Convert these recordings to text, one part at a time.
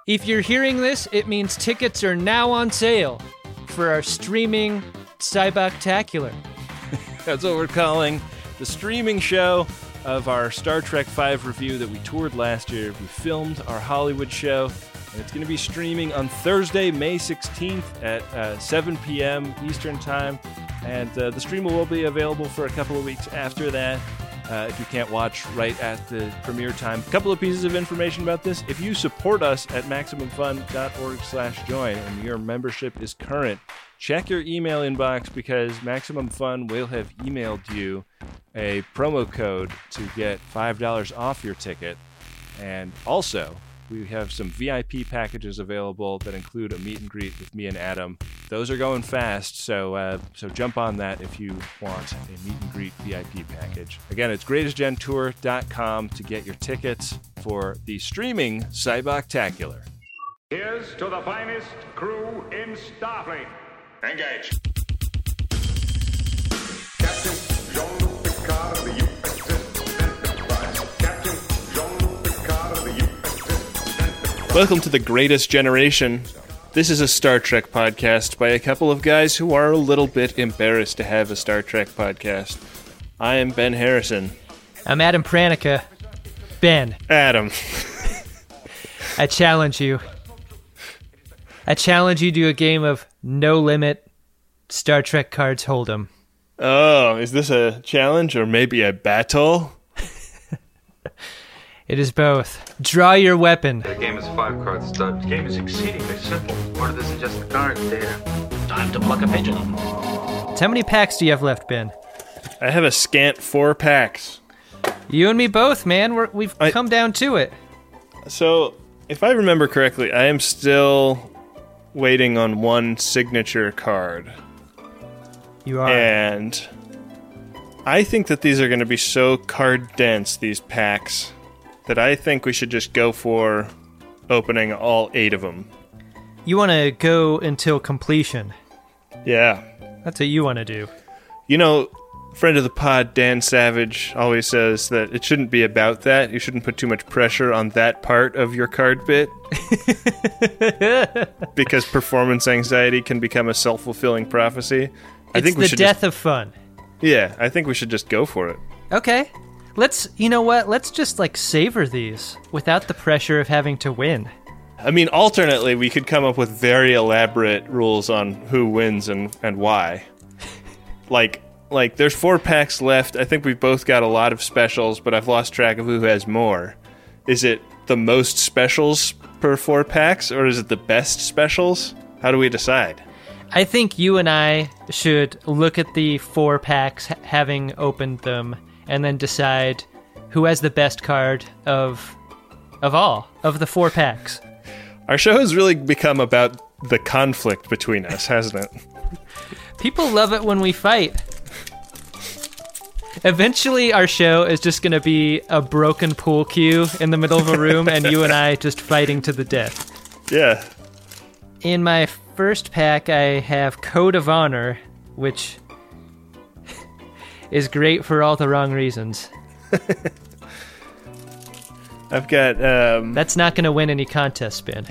If you're hearing this, it means tickets are now on sale for our streaming Cyboctacular. That's what we're calling the streaming show of our Star Trek V review that we toured last year. We filmed our Hollywood show, and it's going to be streaming on Thursday, May 16th at 7 p.m. Eastern Time. And the stream will be available for a couple of weeks after that. If you can't watch right at the premiere time. A couple of pieces of information about this. If you support us at MaximumFun.org/join and your membership is current, check your email inbox because Maximum Fun will have emailed you a promo code to get $5 off your ticket. And also, we have some VIP packages available that include a meet and greet with me and Adam. Those are going fast, so jump on that if you want a meet and greet VIP package. Again, it's greatestgentour.com to get your tickets for the streaming Cyboctacular. Here's to the finest crew in Starfleet. Engage. Captain Jean-Luc Picard of the USS Enterprise. Captain Jean-Luc Picard of the USS Enterprise. Welcome to The Greatest Generation. This is a Star Trek podcast by a couple of guys who are a little bit embarrassed to have a Star Trek podcast. I am Ben Harrison. I'm Adam Pranica. Ben. Adam. I challenge you. I challenge you to a game of No Limit Star Trek Cards Hold'em. Oh, is this a challenge or maybe a battle? It is both. Draw your weapon. The game is 5-card stud. The game is exceedingly simple. More than just the cards, data. Time to pluck a pigeon. How many packs do you have left, Ben? I have a scant 4 packs. You and me both, man. We've come down to it. So, if I remember correctly, I am still waiting on one signature card. You are. And I think that these are going to be so card dense, these packs, that I think we should just go for opening all 8 of them. You want to go until completion. Yeah. That's what you want to do. You know, friend of the pod, Dan Savage, always says that it shouldn't be about that. You shouldn't put too much pressure on that part of your card bit. Because performance anxiety can become a self-fulfilling prophecy. It's the death of fun. Yeah, I think we should just go for it. Okay. You know what? Let's just, savor these without the pressure of having to win. I mean, alternately, we could come up with very elaborate rules on who wins and why. Like, there's 4 packs left. I think we've both got a lot of specials, but I've lost track of who has more. Is it the most specials per 4 packs, or is it the best specials? How do we decide? I think you and I should look at the 4 packs, having opened them, and then decide who has the best card of all of the 4 packs. Our show has really become about the conflict between us, hasn't it? People love it when we fight. Eventually, our show is just going to be a broken pool cue in the middle of a room, and you and I just fighting to the death. Yeah. In my first pack, I have Code of Honor, which is great for all the wrong reasons. I've got, That's not going to win any contest, Ben.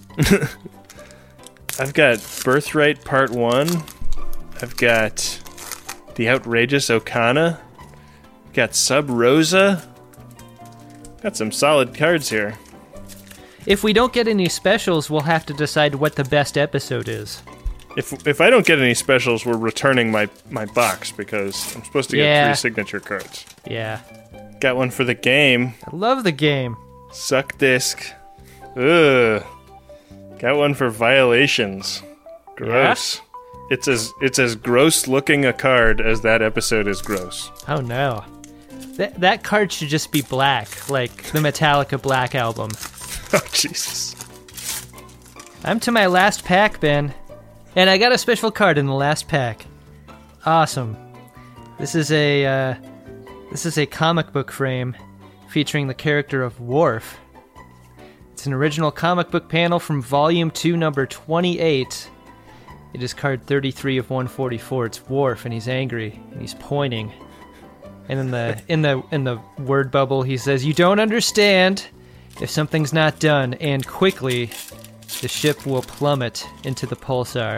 I've got Birthright Part 1. I've got The Outrageous Okana. Got Sub Rosa. Got some solid cards here. If we don't get any specials, we'll have to decide what the best episode is. If I don't get any specials, we're returning my box because I'm supposed to get 3 signature cards. Yeah. Got one for the game. I love the game. Suck Disc. Ugh. Got one for Violations. Gross. Yeah? It's as gross looking a card as that episode is gross. Oh no. That card should just be black, like the Metallica Black album. Oh Jesus. I'm to my last pack, Ben. And I got a special card in the last pack. Awesome. This is a comic book frame featuring the character of Worf. It's an original comic book panel from Volume 2, number 28. It is card 33 of 144. It's Worf, and he's angry, and he's pointing. And in the word bubble, he says, "You don't understand. If something's not done, and quickly, the ship will plummet into the pulsar.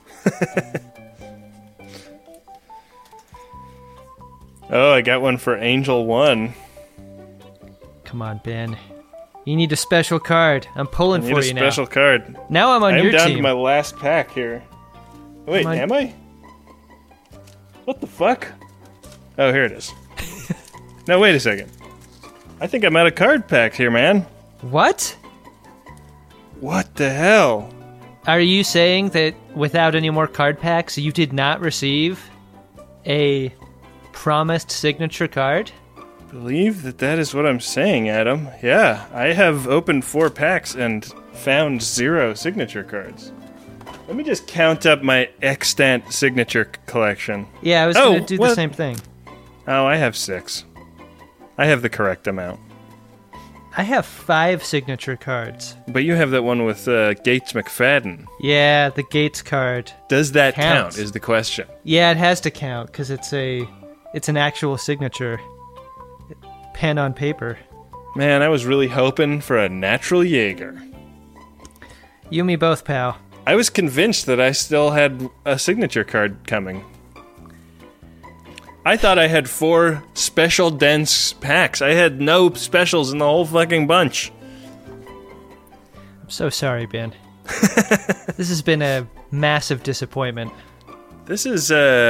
Oh, I got one for Angel 1. Come on, Ben. You need a special card. I'm pulling I for need a you now. special card. Now I'm on I am your down team. to my last pack here. Wait, Come on. am I? What the fuck? Oh, here it is. No, wait a second. I think I'm out of card packs here, man. What? What the hell? Are you saying that without any more card packs, you did not receive a promised signature card? Believe that is what I'm saying, Adam. Yeah, I have opened 4 packs and found 0 signature cards. Let me just count up my extant signature collection. Yeah, I was going to do the same thing. Oh, I have 6. I have the correct amount. I have 5 signature cards. But you have that one with Gates McFadden. Yeah, the Gates card. Does that Counts. count is the question. Yeah, it has to count because it's an actual signature. Pen on paper. Man, I was really hoping for a natural Jaeger. You and me both, pal. I was convinced that I still had a signature card coming. I thought I had 4 special dense packs. I had no specials in the whole fucking bunch. I'm so sorry, Ben. This has been a massive disappointment. This is,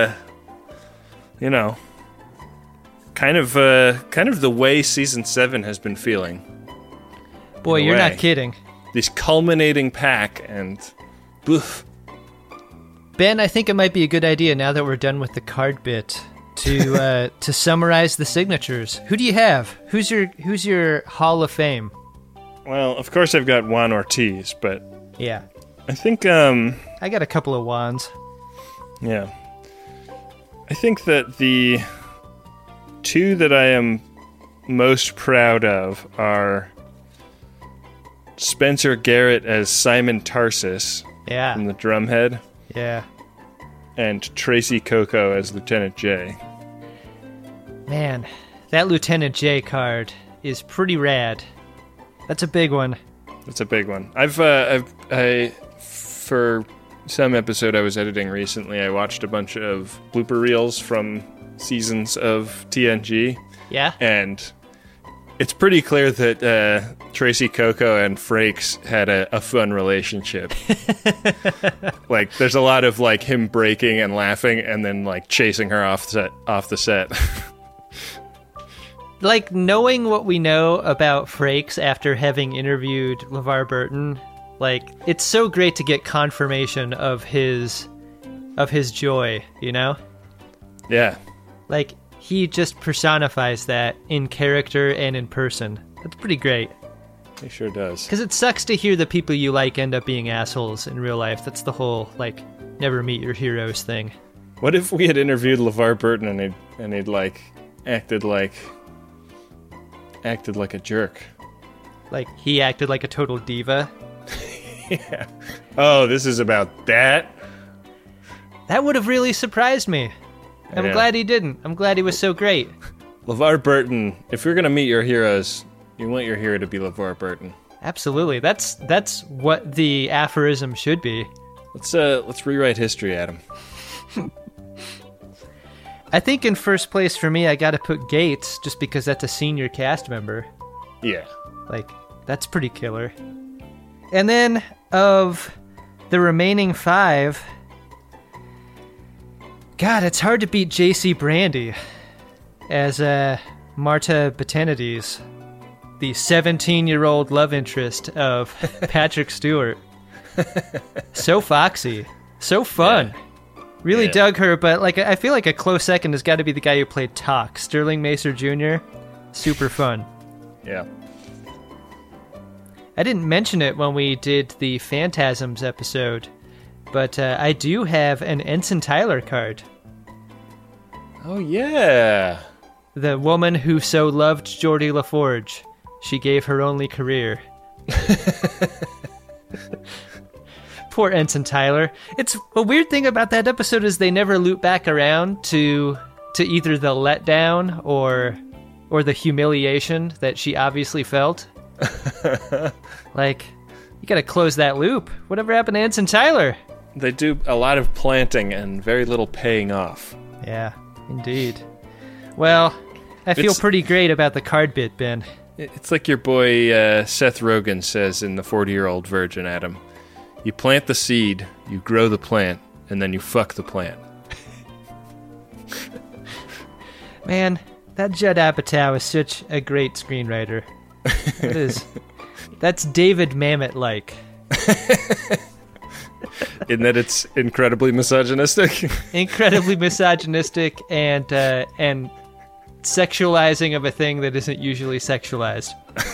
kind of the way season 7 has been feeling. Boy, In a you're way. not kidding. This culminating pack and, boof. Ben, I think it might be a good idea now that we're done with the card bit to to summarize the signatures. Who do you have? Who's your Hall of Fame? Well, of course I've got Juan Ortiz, but Yeah, I think, I got a couple of wands. yeah. I think that the 2 that I am most proud of are Spencer Garrett as Simon Tarsus Yeah, from the Drumhead, yeah. and Tracy Coco as Lieutenant J. Man, that Lieutenant J card is pretty rad. That's a big one. That's a big one. For some episode I was editing recently, I watched a bunch of blooper reels from seasons of TNG, Yeah? and it's pretty clear that Tracy Coco and Frakes had a fun relationship. Like, there's a lot of like him breaking and laughing, and then like chasing her off the set. Like, knowing what we know about Frakes after having interviewed LeVar Burton, like, it's so great to get confirmation of his joy, you know? Yeah, Like, he just personifies that in character and in person. That's pretty great. he sure does. Because it sucks to hear the people you like end up being assholes in real life. That's the whole, like, never meet your heroes thing. What if we had interviewed LeVar Burton and he'd like acted like a jerk? Like, he acted like a total diva. Yeah. Oh, this is about that? That would have really surprised me. I'm Yeah. glad he didn't. I'm glad he was so great. LeVar Burton, if you're gonna meet your heroes, you want your hero to be LeVar Burton. Absolutely. That's what the aphorism should be. Let's rewrite history, Adam. I think in first place for me, I gotta put Gates, just because that's a senior cast member. Yeah. Like, that's pretty killer. And then, of the remaining 5... God, it's hard to beat J.C. Brandy as Marta Betanides, the 17-year-old love interest of Patrick Stewart. So foxy. So fun. Yeah. Really Yeah. dug her, but like I feel like a close second has got to be the guy who played Talk, Sterling Macer Jr. Super fun. Yeah. I didn't mention it when we did the Phantasms episode, but I do have an Ensign Tyler card. Oh, yeah. The woman who so loved Geordie LaForge, she gave her only career. Poor Ensign Tyler. It's a weird thing about that episode is they never loop back around to either the letdown or the humiliation that she obviously felt. Like, you gotta close that loop. Whatever happened to Ensign Tyler? They do a lot of planting and very little paying off. Yeah, indeed. Well, I feel It's- pretty great about the card bit, Ben. It's like your boy Seth Rogen says in The 40-Year-Old Virgin, Adam. You plant the seed, you grow the plant, and then you fuck the plant. Man, that Judd Apatow is such a great screenwriter. That is... That's David Mamet-like. In that it's incredibly misogynistic. Incredibly misogynistic and sexualizing of a thing that isn't usually sexualized.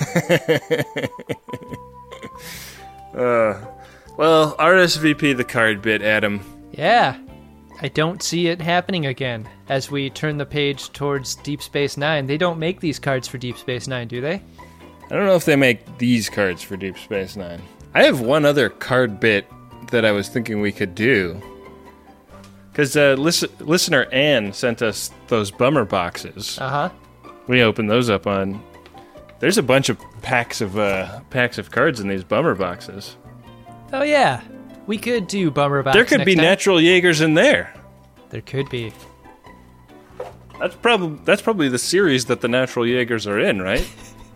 Well, RSVP the card bit, Adam. Yeah. I don't see it happening again as we turn the page towards Deep Space Nine. They don't make these cards for Deep Space Nine, do they? I don't know if they make these cards for Deep Space Nine. I have one other card bit that I was thinking we could do. Because listener Ann sent us those bummer boxes. Uh-huh. We opened those up on... There's a bunch of packs of cards in these bummer boxes. Oh, yeah. We could do Bummer Box There could be next time. natural Jaegers in there. There could be. That's probably the series that the natural Jaegers are in, right?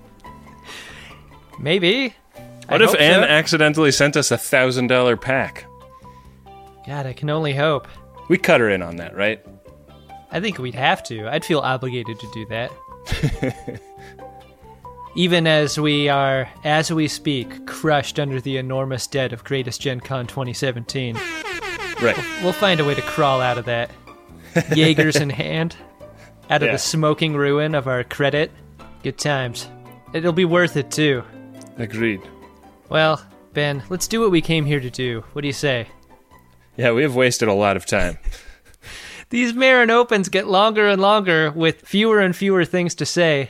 Maybe. What if Anne accidentally sent us $1,000 pack? God, I can only hope. We cut her in on that, right? I think we'd have to. I'd feel obligated to do that. Even as we speak, crushed under the enormous debt of Greatest Gen Con 2017. Right. We'll find a way to crawl out of that. Jaegers in hand. Out of Yeah. the smoking ruin of our credit. Good times. It'll be worth it, too. Agreed. Well, Ben, let's do what we came here to do. What do you say? Yeah, we have wasted a lot of time. These Marin Opens get longer and longer with fewer and fewer things to say.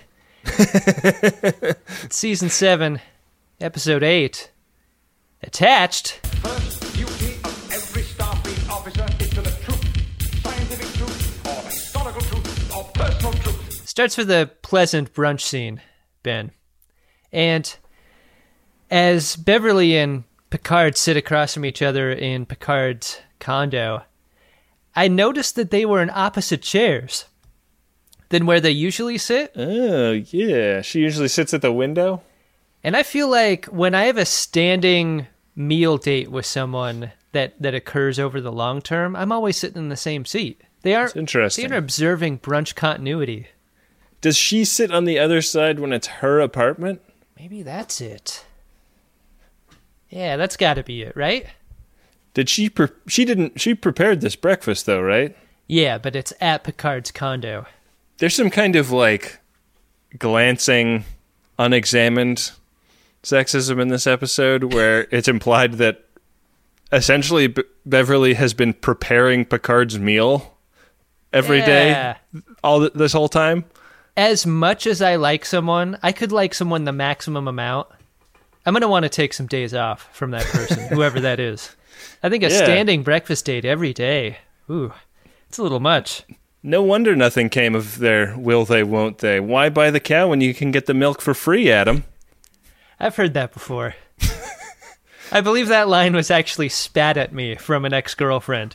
It's Season 7, Episode 8. Attached. First duty of every Starfleet officer is to the truth, scientific truth, or historical truth, or personal truth. Starts with a pleasant brunch scene, Ben. And as Beverly and Picard sit across from each other in Picard's condo, I noticed that they were in opposite chairs than where they usually sit. Oh, yeah. She usually sits at the window? And I feel like when I have a standing meal date with someone that occurs over the long term, I'm always sitting in the same seat. That's interesting. They're observing brunch continuity. Does she sit on the other side when it's her apartment? Maybe that's it. Yeah, that's got to be it, right? Did she prepared this breakfast though, right? Yeah, but it's at Picard's condo. There's some kind of like glancing, unexamined sexism in this episode where it's implied that essentially Beverly has been preparing Picard's meal every day, this whole time. As much as I like someone, I could like someone the maximum amount. I'm going to want to take some days off from that person, whoever that is. I think a standing breakfast date every day, ooh, it's a little much. No wonder nothing came of their will they, won't they. Why buy the cow when you can get the milk for free, Adam? I've heard that before. I believe that line was actually spat at me from an ex-girlfriend.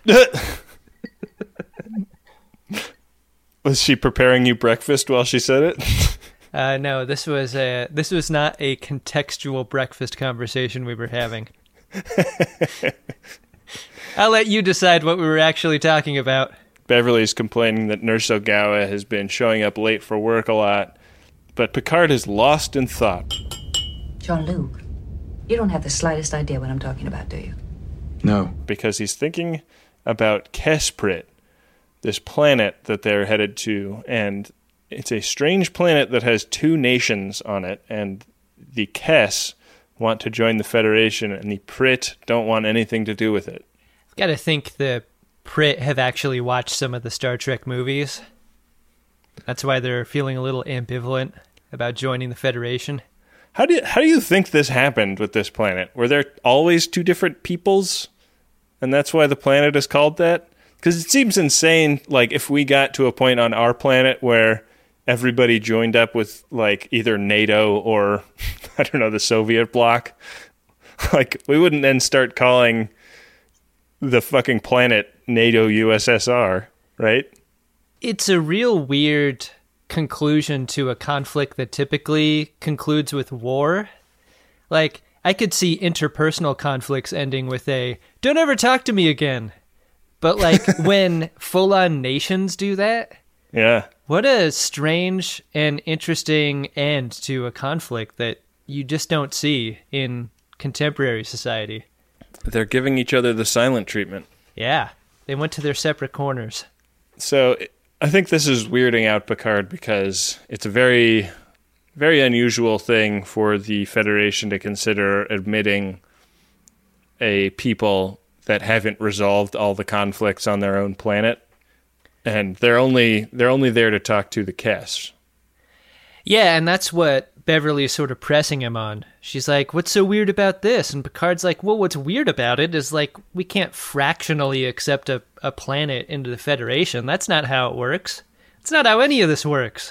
Was she preparing you breakfast while she said it? No, this was not a contextual breakfast conversation we were having. I'll let you decide what we were actually talking about. Beverly's complaining that Nurse Ogawa has been showing up late for work a lot, but Picard is lost in thought. Jean-Luc, you don't have the slightest idea what I'm talking about, do you? No. Because he's thinking about Kesprit, this planet that they're headed to, and it's a strange planet that has 2 nations on it, and the Kes want to join the Federation, and the Prit don't want anything to do with it. I've got to think the Prit have actually watched some of the Star Trek movies. That's why they're feeling a little ambivalent about joining the Federation. How do you think this happened with this planet? Were there always 2 different peoples, and that's why the planet is called that? Because it seems insane, like, if we got to a point on our planet where everybody joined up with like either NATO or I don't know, the Soviet bloc, like we wouldn't then start calling the fucking planet NATO USSR, right? It's a real weird conclusion to a conflict that typically concludes with war. Like, I could see interpersonal conflicts ending with a, don't ever talk to me again. But, like, when full-on nations do that, Yeah. what a strange and interesting end to a conflict that you just don't see in contemporary society. They're giving each other the silent treatment. Yeah, they went to their separate corners. So I think this is weirding out Picard because it's a very, very unusual thing for the Federation to consider admitting a people that haven't resolved all the conflicts on their own planet, and they're only there to talk to the Kess. Yeah, and that's what Beverly is sort of pressing him on. She's like, what's so weird about this? And Picard's like, well, what's weird about it is, like, we can't fractionally accept a planet into the Federation. That's not how it works. It's not how any of this works.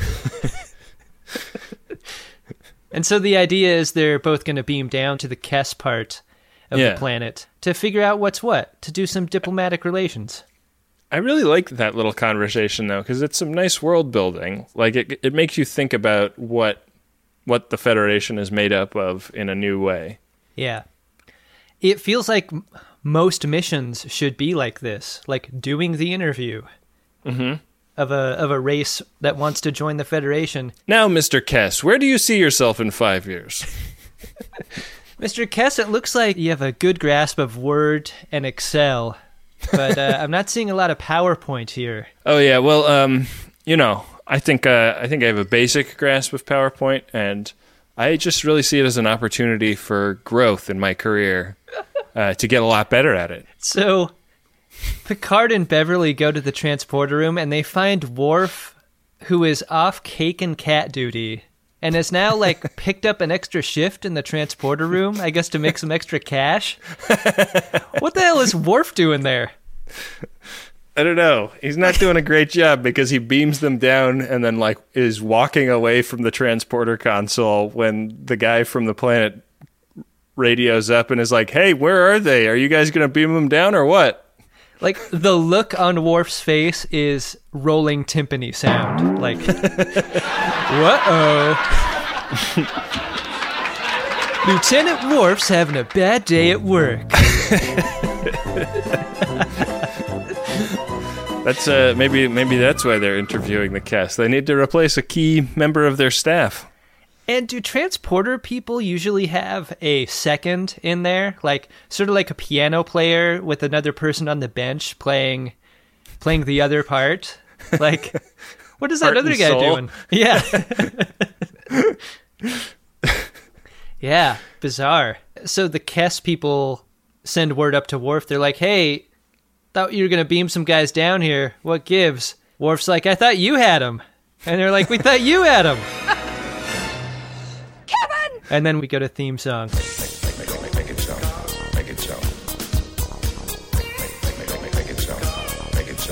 And so the idea is they're both going to beam down to the Kess part of the planet to figure out what's what, to do some diplomatic relations. I really like that little conversation, though, because it's some nice world building. Like, it makes you think about what the Federation is made up of in a new way. Yeah. It feels like most missions should be like this, like doing the interview of a race that wants to join the Federation. Now, Mr. Kess, where do you see yourself in 5 years? Mr. Kess, it looks like you have a good grasp of Word and Excel, but I'm not seeing a lot of PowerPoint here. Oh, yeah, well, I think I have a basic grasp of PowerPoint, and I just really see it as an opportunity for growth in my career to get a lot better at it. So Picard and Beverly go to the transporter room, and they find Worf, who is off cake and cat duty, and has now, like, picked up an extra shift in the transporter room, I guess to make some extra cash. What the hell is Worf doing there? I don't know. He's not doing a great job because he beams them down and then, like, is walking away from the transporter console when the guy from the planet radios up and is like, hey, where are they? Are you guys going to beam them down or what? Like, the look on Worf's face is rolling timpani sound. Like, whoa. Lieutenant Worf's having a bad day at work. That's maybe that's why they're interviewing the Kess. They need to replace a key member of their staff. And do transporter people usually have a second in there? Like, sort of like a piano player with another person on the bench playing the other part? Like, what is that Heart other and guy soul. doing? Yeah. Yeah, bizarre. So the Kess people send word up to Worf. They're like, hey, thought you were going to beam some guys down here. What gives? Worf's like, I thought you had them. And they're like, we thought you had them. Kevin! And then we go to theme song. Make it so. Make it so. Make it so. Make it so.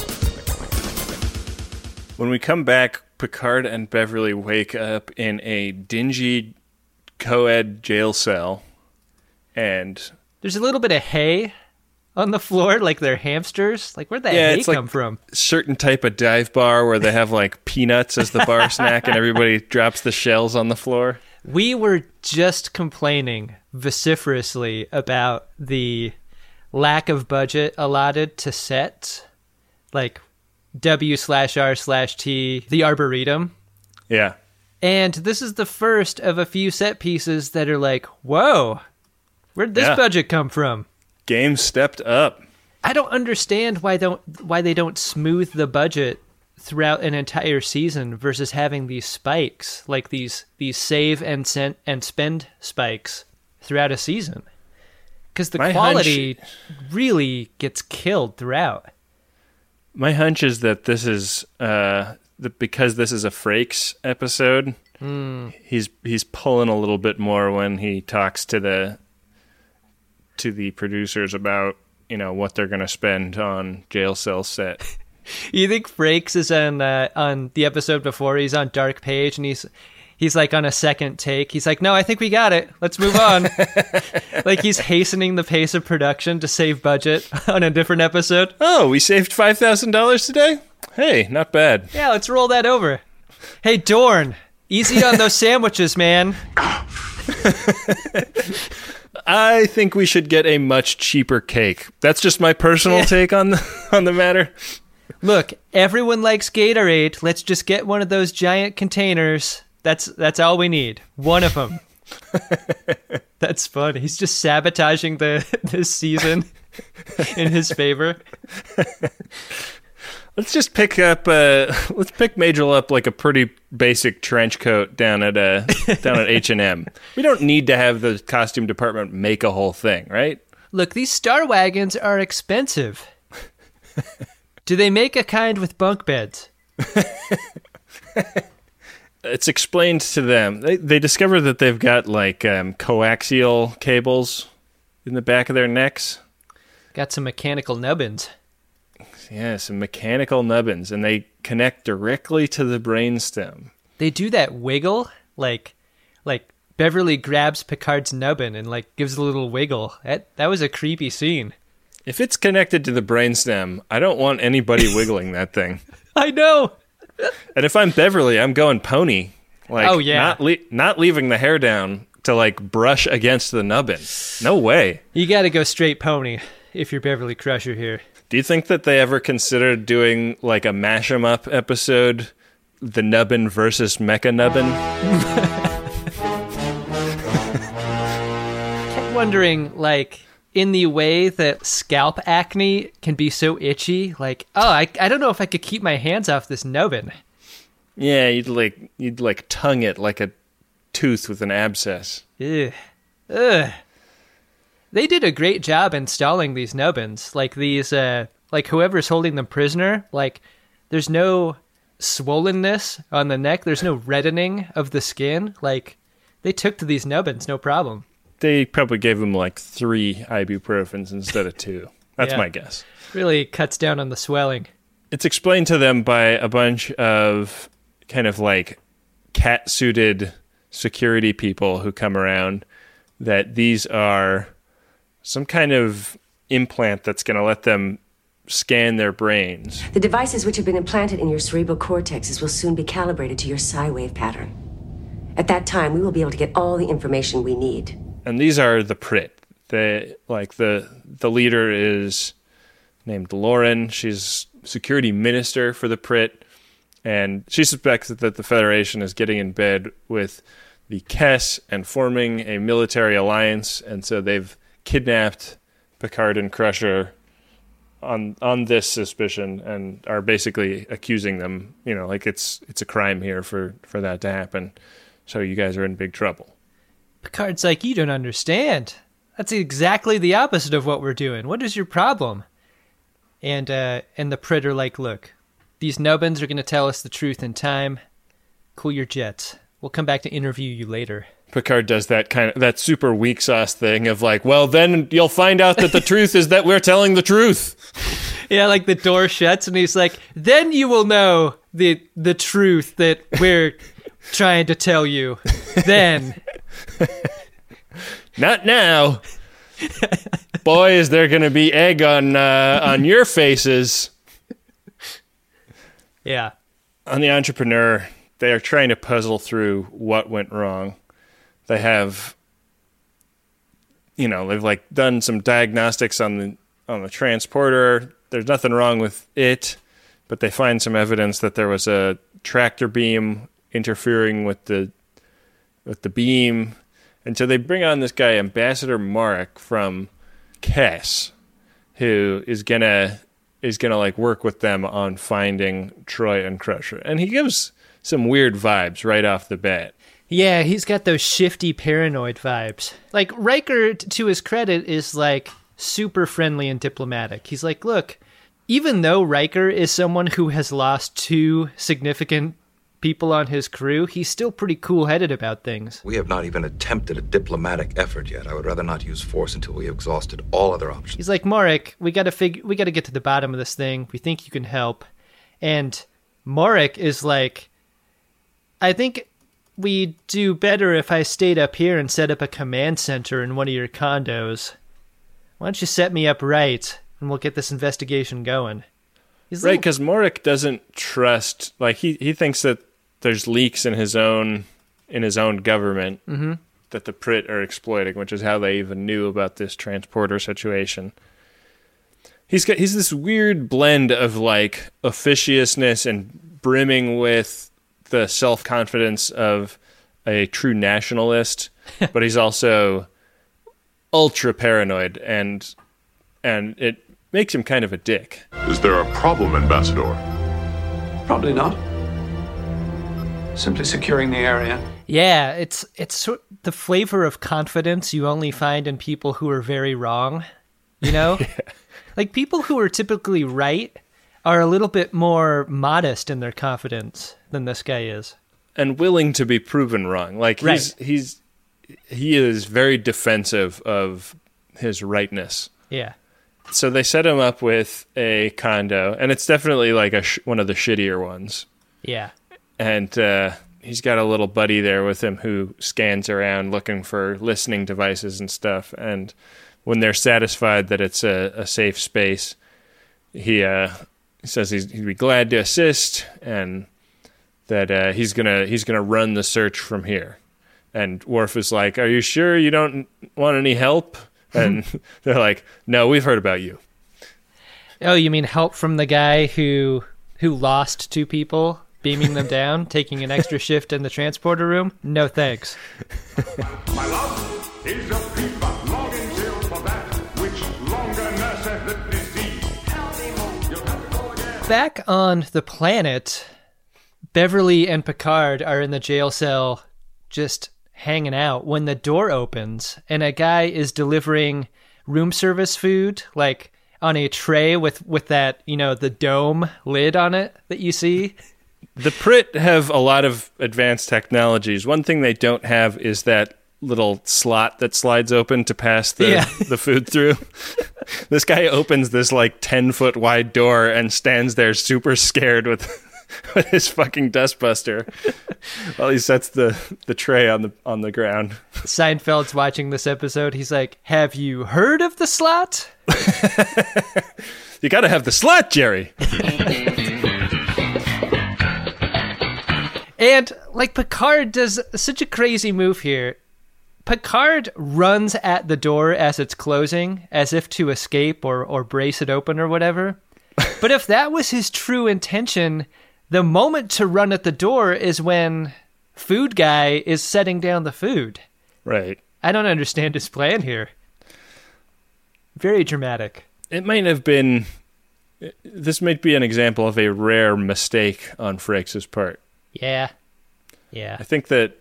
When we come back, Picard and Beverly wake up in a dingy co-ed jail cell, and There's a little bit of hay on the floor, like they're hamsters. Like, where'd that hay it's like come from? certain type of dive bar where they have like peanuts as the bar snack and everybody drops the shells on the floor. We were just complaining vociferously about the lack of budget allotted to set, like W/R/T, the Arboretum. Yeah. And this is the first of a few set pieces that are like, whoa, where'd this Yeah. budget come from? Game stepped up. I don't understand why they don't smooth the budget throughout an entire season versus having these spikes, like these save and spend spikes throughout a season. Because the My quality really gets killed throughout. My hunch is that this is because this is a Frakes episode. He's pulling a little bit more when he talks to the producers about what they're going to spend on jail cell set. You think Frakes is on the episode before? He's on Dark Page, and he's like on a second take. He's like, no, I think we got it. Let's move on. Like he's hastening the pace of production to save budget on a different episode. Oh, we saved $5,000 today? Hey, not bad. Yeah, let's roll that over. Hey, Dorn, easy on those sandwiches, man. I think we should get a much cheaper cake. That's just my personal take on the matter. Look, everyone likes Gatorade. Let's just get one of those giant containers. That's all we need. One of them. That's fun. He's just sabotaging this season in his favor. Let's just pick Majel up like a pretty basic trench coat down at H&M. We don't need to have the costume department make a whole thing, right? Look, these Star Wagons are expensive. Do they make a kind with bunk beds? It's explained to them. They discover that they've got like coaxial cables in the back of their necks. Got some mechanical nubbins. Yeah, some mechanical nubbins, and they connect directly to the brainstem. They do that wiggle, like Beverly grabs Picard's nubbin and like gives a little wiggle. That was a creepy scene. If it's connected to the brainstem, I don't want anybody wiggling that thing. I know. And if I'm Beverly, I'm going pony. Like, oh yeah, not leaving the hair down to like brush against the nubbin. No way. You got to go straight pony if you're Beverly Crusher here. Do you think that they ever considered doing like a mash 'em up episode, the nubbin versus mecha nubbin? Kept wondering, like, in the way that scalp acne can be so itchy, like, oh, I don't know if I could keep my hands off this nubbin. Yeah, you'd like tongue it like a tooth with an abscess. Ugh. They did a great job installing these nubbins. Like these, like whoever's holding them prisoner, like there's no swollenness on the neck. There's no reddening of the skin. Like they took to these nubbins, no problem. They probably gave them like 3 ibuprofens instead of 2. That's my guess. Really cuts down on the swelling. It's explained to them by a bunch of kind of like cat-suited security people who come around that these are some kind of implant that's going to let them scan their brains. The devices which have been implanted in your cerebral cortexes will soon be calibrated to your psi wave pattern. At that time, we will be able to get all the information we need. And these are the Prit. The leader is named Lauren. She's security minister for the Prit, and she suspects that the Federation is getting in bed with the Kess and forming a military alliance, and so they've kidnapped Picard and Crusher on this suspicion and are basically accusing them, like it's a crime here for that to happen. So you guys are in big trouble. Picard's like, you don't understand. That's exactly the opposite of what we're doing. What is your problem? And the Prit are like, look, these nubbins are going to tell us the truth in time. Cool your jets. We'll come back to interview you later. Picard does that super weak sauce thing of like, well, then you'll find out that the truth is that we're telling the truth. Yeah, like the door shuts and he's like, then you will know the truth that we're trying to tell you. Then. Not now. Boy, is there going to be egg on your faces. Yeah. On the Entrepreneur, they are trying to puzzle through what went wrong. They have, they've like done some diagnostics on the transporter. There's nothing wrong with it, but they find some evidence that there was a tractor beam interfering with the beam. And so they bring on this guy, Ambassador Marek from Kess, who is gonna like work with them on finding Troi and Crusher. And he gives some weird vibes right off the bat. Yeah, he's got those shifty paranoid vibes. Like Riker, to his credit, is like super friendly and diplomatic. He's like, look, even though Riker is someone who has lost 2 significant people on his crew, he's still pretty cool-headed about things. We have not even attempted a diplomatic effort yet. I would rather not use force until we have exhausted all other options. He's like, Marek, we gotta get to the bottom of this thing. We think you can help. And Morik is like, I think we'd do better if I stayed up here and set up a command center in one of your condos. Why don't you set me up right, and we'll get this investigation going. Right, because Morik doesn't trust, like, he thinks that there's leaks in his own government that the Prit are exploiting, which is how they even knew about this transporter situation. He's this weird blend of, like, officiousness and brimming with the self-confidence of a true nationalist, but he's also ultra paranoid, and it makes him kind of a dick. Is there a problem, Ambassador? Probably not. Simply securing the area. Yeah, it's the flavor of confidence you only find in people who are very wrong, you know? Yeah. Like, people who are typically right are a little bit more modest in their confidence than this guy is. And willing to be proven wrong. Like, he is very defensive of his rightness. Yeah. So they set him up with a condo, and it's definitely like one of the shittier ones. Yeah. And he's got a little buddy there with him who scans around looking for listening devices and stuff. And when they're satisfied that it's a safe space, he says he'd be glad to assist, and that he's gonna run the search from here. And Worf is like, "Are you sure you don't want any help?" And they're like, "No, we've heard about you." Oh, you mean help from the guy who lost 2 people, beaming them down, taking an extra shift in the transporter room? No thanks. My love is a fever, longing till for that which longer nurseth the disease. You'll have to go again. Back on the planet, Beverly and Picard are in the jail cell just hanging out when the door opens and a guy is delivering room service food, like on a tray with that, you know, the dome lid on it that you see. The Prit have a lot of advanced technologies. One thing they don't have is that little slot that slides open to pass the food through. This guy opens this like 10-foot wide door and stands there super scared with his fucking dustbuster while he sets the tray on the ground. Seinfeld's watching this episode. He's like, "Have you heard of the slot?" You gotta have the slot, Jerry. And like, Picard does such a crazy move here. Picard runs at the door as it's closing, as if to escape or brace it open or whatever. But if that was his true intention, the moment to run at the door is when food guy is setting down the food. Right. I don't understand his plan here. Very dramatic. It might have been... This might be an example of a rare mistake on Frakes' part. Yeah. I think that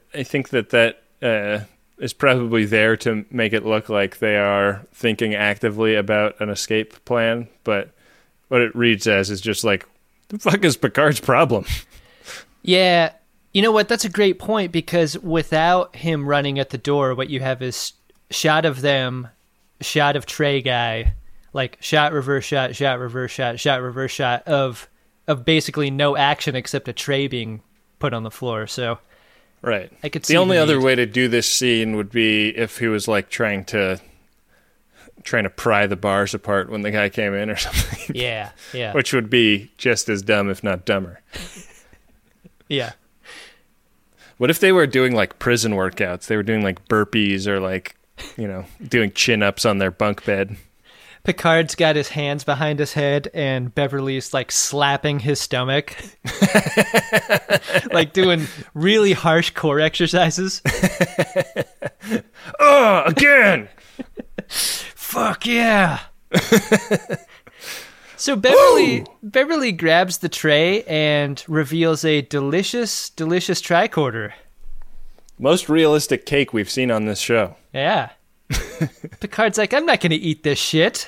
is probably there to make it look like they are thinking actively about an escape plan, but what it reads as is just like, the fuck is Picard's problem? Yeah, you know what? That's a great point, because without him running at the door, what you have is shot of them, shot of Trey guy, like shot, reverse shot, shot, reverse shot, shot, reverse shot of basically no action except a tray being put on the floor. So, right. I could see the only other way to do this scene would be if he was like trying to pry the bars apart when the guy came in or something. Yeah. Which would be just as dumb, if not dumber. Yeah. What if they were doing like prison workouts? They were doing like burpees or like, you know, doing chin-ups on their bunk bed. Picard's got his hands behind his head and Beverly's like slapping his stomach. Like doing really harsh core exercises. Oh, again! Fuck yeah! So Beverly grabs the tray and reveals a delicious tricorder. Most realistic cake we've seen on this show. Yeah. Picard's like, "I'm not going to eat this shit."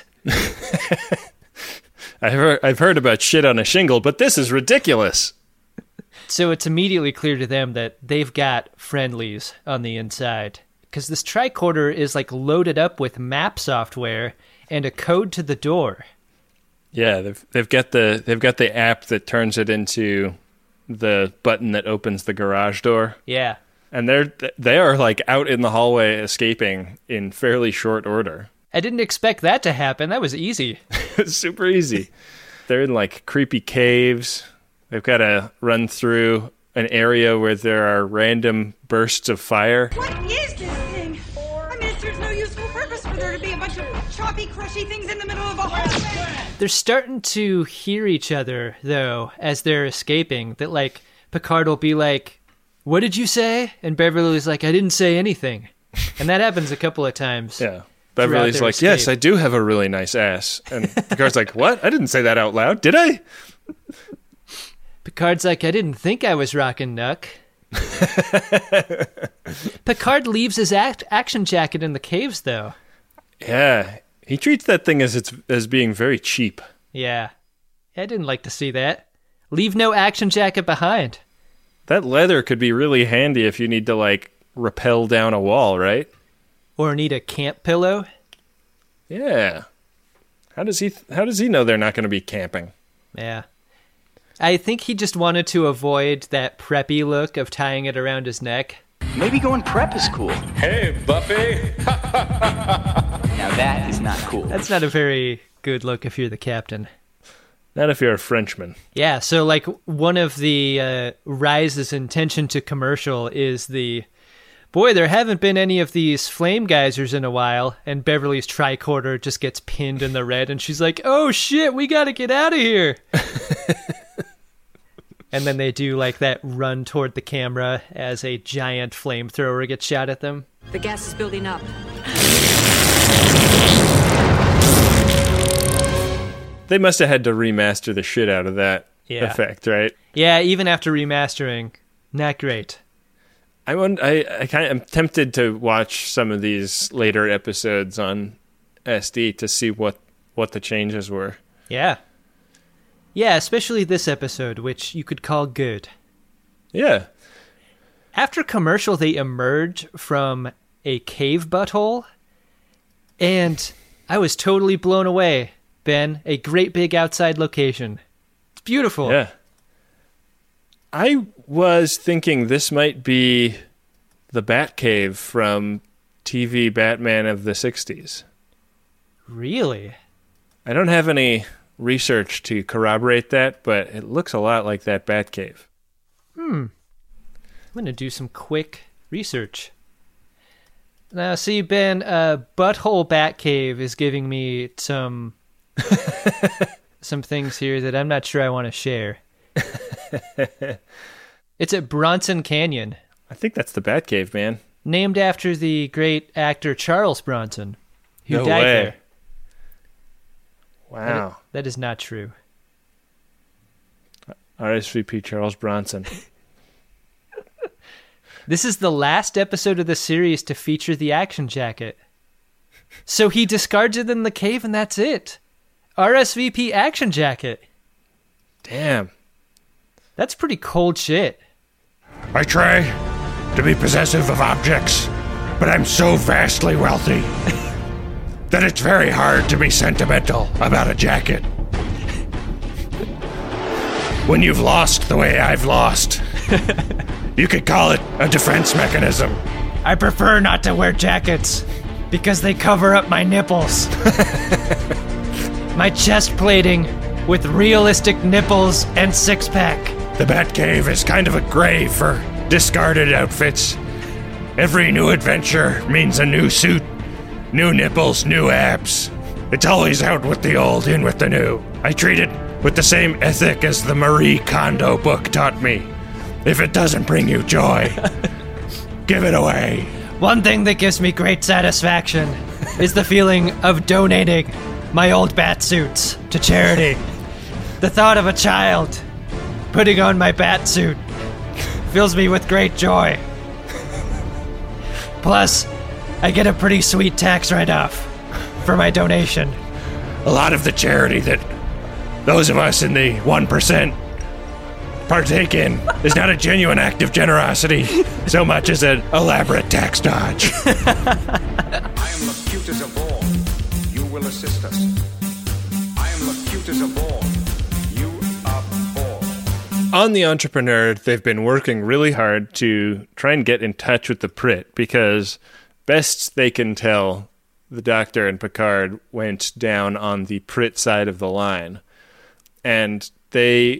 I've heard about shit on a shingle, but this is ridiculous. So it's immediately clear to them that they've got friendlies on the inside, because this tricorder is like loaded up with map software and a code to the door. Yeah, they've got the app that turns it into the button that opens the garage door. Yeah. And they are like out in the hallway escaping in fairly short order. I didn't expect that to happen. That was easy. It's super easy. They're in like creepy caves. They've got to run through an area where there are random bursts of fire. What is this thing? I mean, it serves no useful purpose for there to be a bunch of choppy, crushy things in the middle of a hallway. They're starting to hear each other, though, as they're escaping. That, like, Picard will be like, "What did you say?" And Beverly's like, "I didn't say anything." And that happens a couple of times. Yeah. Beverly's like, escape. "Yes, I do have a really nice ass." And Picard's like, "What? I didn't say that out loud, did I?" Picard's like, "I didn't think I was rocking Nuck." Picard leaves his action jacket in the caves, though. Yeah. He treats that thing as being very cheap. Yeah. I didn't like to see that. Leave no action jacket behind. That leather could be really handy if you need to, like, rappel down a wall, right? Or need a camp pillow. Yeah. How does he know they're not going to be camping? Yeah. I think he just wanted to avoid that preppy look of tying it around his neck. Maybe going prep is cool. Hey, Buffy! Now that is not cool. That's not a very good look if you're the captain. Not if you're a Frenchman. Yeah, so like one of the rises in tension to commercial is boy, there haven't been any of these flame geysers in a while, and Beverly's tricorder just gets pinned in the red, and she's like, "Oh shit, we gotta get out of here!" And then they do like that run toward the camera as a giant flamethrower gets shot at them. The gas is building up. They must have had to remaster the shit out of that effect, right? Yeah, even after remastering, not great. I'm tempted to watch some of these later episodes on SD to see what the changes were. Yeah. Yeah, especially this episode, which you could call good. Yeah. After commercial, they emerge from a cave butthole, and I was totally blown away, Ben. A great big outside location. It's beautiful. Yeah. I was thinking this might be the Batcave from TV Batman of the 60s. Really? I don't have any research to corroborate that, but it looks a lot like that Batcave. I'm going to do some quick research. Now, see, Ben, Butthole Batcave is giving me some things here that I'm not sure I want to share. It's at Bronson Canyon. I think that's the Batcave, man. Named after the great actor Charles Bronson, who No died way. there. Wow. That is not true. RSVP Charles Bronson. This is the last episode of the series to feature the action jacket. So he discards it in the cave and that's it. RSVP action jacket. Damn. That's pretty cold shit. I try to be possessive of objects, but I'm so vastly wealthy that it's very hard to be sentimental about a jacket. When you've lost the way I've lost, you could call it a defense mechanism. I prefer not to wear jackets because they cover up my nipples. My chest plating with realistic nipples and six-pack. The Batcave is kind of a grave for discarded outfits. Every new adventure means a new suit, new nipples, new abs. It's always out with the old, in with the new. I treat it with the same ethic as the Marie Kondo book taught me. If it doesn't bring you joy, give it away. One thing that gives me great satisfaction is the feeling of donating my old bat suits to charity. The thought of a child putting on my bat suit fills me with great joy. Plus, I get a pretty sweet tax write-off for my donation. A lot of the charity that those of us in the 1% partake in is not a genuine act of generosity so much as an elaborate tax dodge. I am the cutest of all. You will assist us. I am the cutest of all. You are born. On The Entrepreneur, they've been working really hard to try and get in touch with the Prit because, best they can tell, the Doctor and Picard went down on the Prit side of the line. And they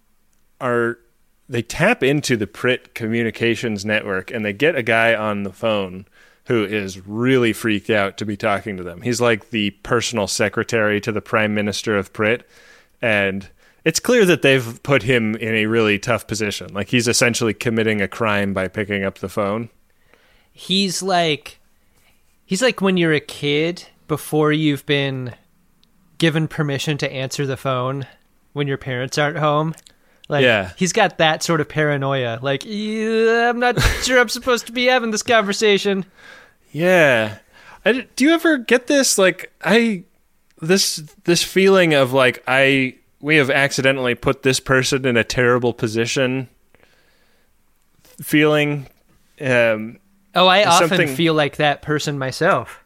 tap into the Prit communications network, and they get a guy on the phone who is really freaked out to be talking to them. He's like the personal secretary to the Prime Minister of Prit, and it's clear that they've put him in a really tough position. Like, he's essentially committing a crime by picking up the phone. He's like when you're a kid before you've been given permission to answer the phone when your parents aren't home. Like, yeah. He's got that sort of paranoia. Like, yeah, I'm not sure I'm supposed to be having this conversation. Yeah. Do you ever get this? Like, this feeling of like, we have accidentally put this person in a terrible position feeling. I often feel like that person myself.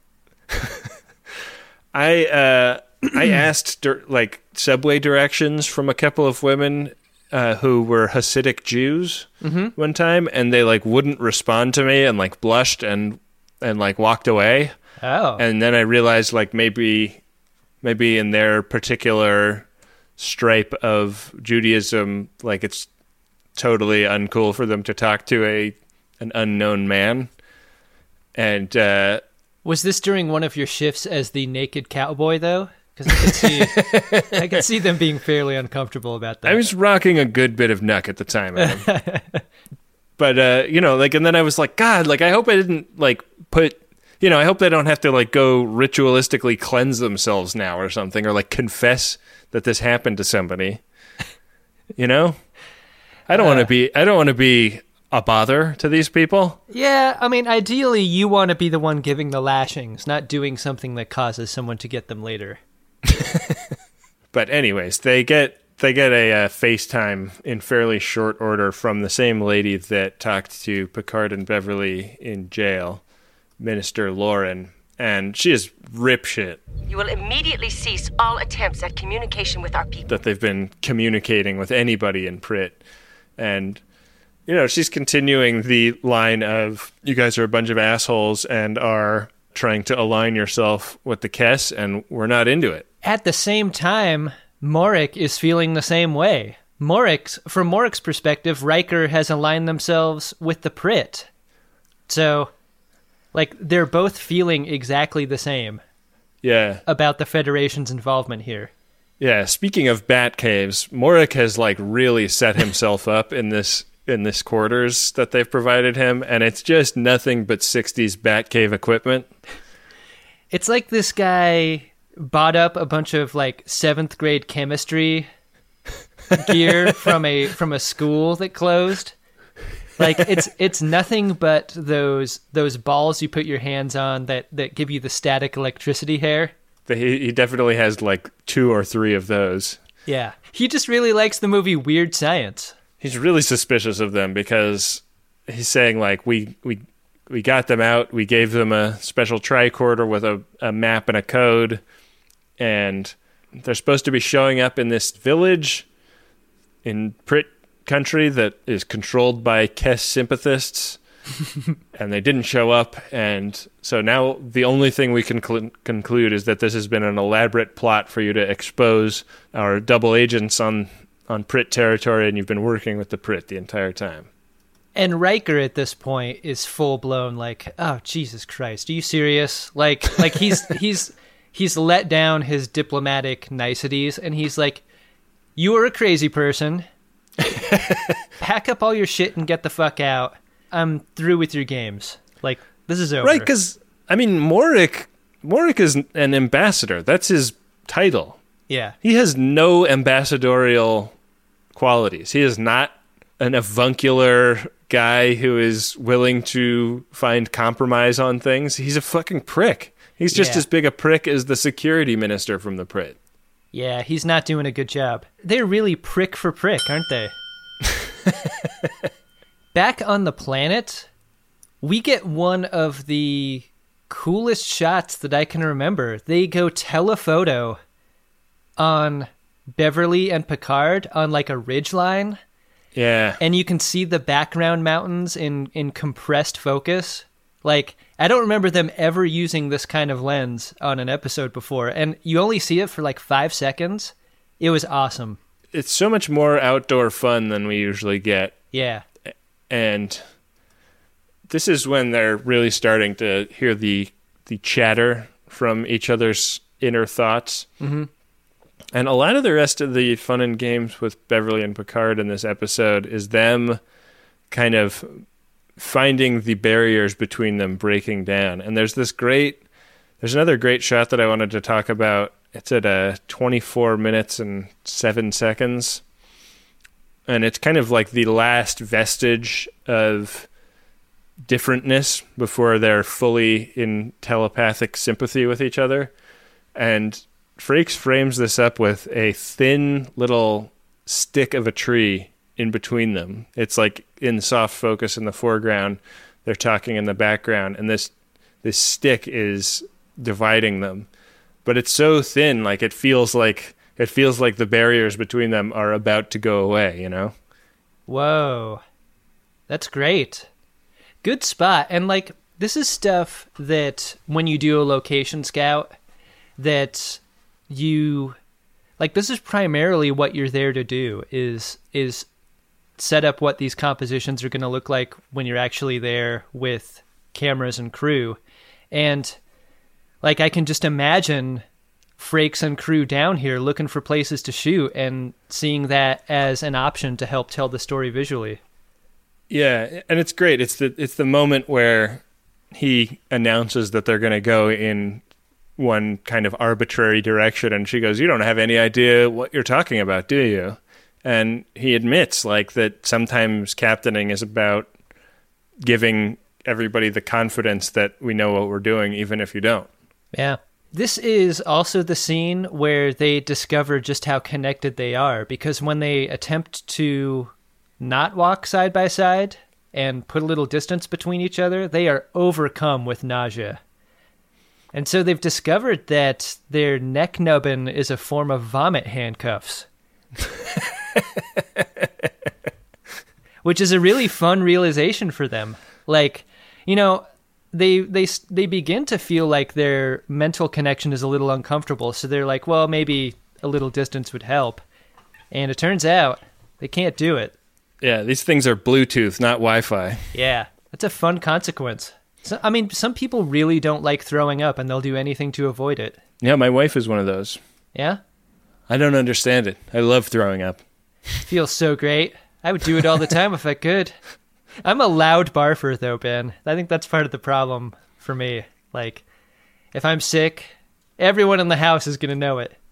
I asked like subway directions from a couple of women who were Hasidic Jews one time, and they like wouldn't respond to me and like blushed and like walked away. Oh. And then I realized like maybe in their particular stripe of Judaism, like it's totally uncool for them to talk to an unknown man. And was this during one of your shifts as the naked cowboy, though? Because I could see them being fairly uncomfortable about that. I was rocking a good bit of nuck at the time, Adam. But like, and then I was like, God, like, I hope I didn't like I hope they don't have to like go ritualistically cleanse themselves now or something, or like confess that this happened to somebody. I don't want to be a bother to these people. Yeah, I mean, ideally, you want to be the one giving the lashings, not doing something that causes someone to get them later. But anyways, they get a FaceTime in fairly short order from the same lady that talked to Picard and Beverly in jail, Minister Lauren, and she is rip shit. You will immediately cease all attempts at communication with our people. That they've been communicating with anybody in Prit. And she's continuing the line of, you guys are a bunch of assholes and are trying to align yourself with the Kess, and we're not into it. At the same time, Morik is feeling the same way. From Morik's perspective, Riker has aligned themselves with the Prit. So, like, they're both feeling exactly the same. Yeah. About the Federation's involvement here. Yeah, speaking of bat caves, Morik has, like, really set himself up in this quarters that they've provided him, and it's just nothing but 60s Batcave equipment. It's like this guy bought up a bunch of like 7th grade chemistry gear from a school that closed. Like it's nothing but those balls you put your hands on that give you the static electricity hair. He definitely has like 2 or 3 of those. Yeah. He just really likes the movie Weird Science. He's really suspicious of them because he's saying, like, we got them out, we gave them a special tricorder with a map and a code, and they're supposed to be showing up in this village in Prit country that is controlled by Kess sympathists, and they didn't show up, and so now the only thing we can conclude is that this has been an elaborate plot for you to expose our double agents on Prit territory, and you've been working with the Prit the entire time. And Riker at this point is full blown like, oh Jesus Christ, are you serious? Like he's let down his diplomatic niceties, and he's like, you are a crazy person. Pack up all your shit and get the fuck out. I'm through with your games. Like, this is over. Right, because I mean, Morik is an ambassador. That's his title. Yeah, he has no ambassadorial qualities. He is not an avuncular guy who is willing to find compromise on things. He's a fucking prick. He's just as big a prick as the security minister from the Prit. Yeah, he's not doing a good job. They're really prick for prick, aren't they? Back on the planet, we get one of the coolest shots that I can remember. They go telephoto on Beverly and Picard on like a ridge line. Yeah. And you can see the background mountains in compressed focus. Like, I don't remember them ever using this kind of lens on an episode before. And you only see it for like 5 seconds. It was awesome. It's so much more outdoor fun than we usually get. Yeah. And this is when they're really starting to hear the chatter from each other's inner thoughts. Mm-hmm. And a lot of the rest of the fun and games with Beverly and Picard in this episode is them kind of finding the barriers between them breaking down. And there's another great shot that I wanted to talk about. It's at 24 minutes and 7 seconds. And it's kind of like the last vestige of differentness before they're fully in telepathic sympathy with each other. And Frakes frames this up with a thin little stick of a tree in between them. It's like in soft focus in the foreground. They're talking in the background, and this stick is dividing them. But it's so thin, like it feels like the barriers between them are about to go away, you know? Whoa. That's great. Good spot. And like, this is stuff that when you do a location scout, that you like, this is primarily what you're there to do is set up what these compositions are going to look like when you're actually there with cameras and crew. And like, I can just imagine Frakes and crew down here looking for places to shoot and seeing that as an option to help tell the story visually. Yeah, and it's great. It's the moment where he announces that they're going to go in one kind of arbitrary direction, and she goes, "You don't have any idea what you're talking about, do you?" And he admits like that sometimes captaining is about giving everybody the confidence that we know what we're doing, even if you don't. Yeah. This is also the scene where they discover just how connected they are, because when they attempt to not walk side by side and put a little distance between each other, they are overcome with nausea. And so they've discovered that their neck nubbin is a form of vomit handcuffs. Which is a really fun realization for them. Like, you know, they begin to feel like their mental connection is a little uncomfortable, so they're like, well, maybe a little distance would help. And it turns out they can't do it. Yeah, these things are Bluetooth, not Wi-Fi. Yeah, that's a fun consequence. So, I mean, some people really don't like throwing up, and they'll do anything to avoid it. Yeah, my wife is one of those. Yeah? I don't understand it. I love throwing up. Feels so great. I would do it all the time if I could. I'm a loud barfer, though, Ben. I think that's part of the problem for me. Like, if I'm sick, everyone in the house is going to know it.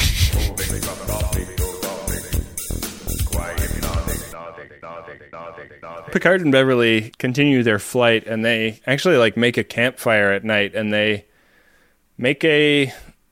Picard and Beverly continue their flight, and they actually like make a campfire at night, and they make they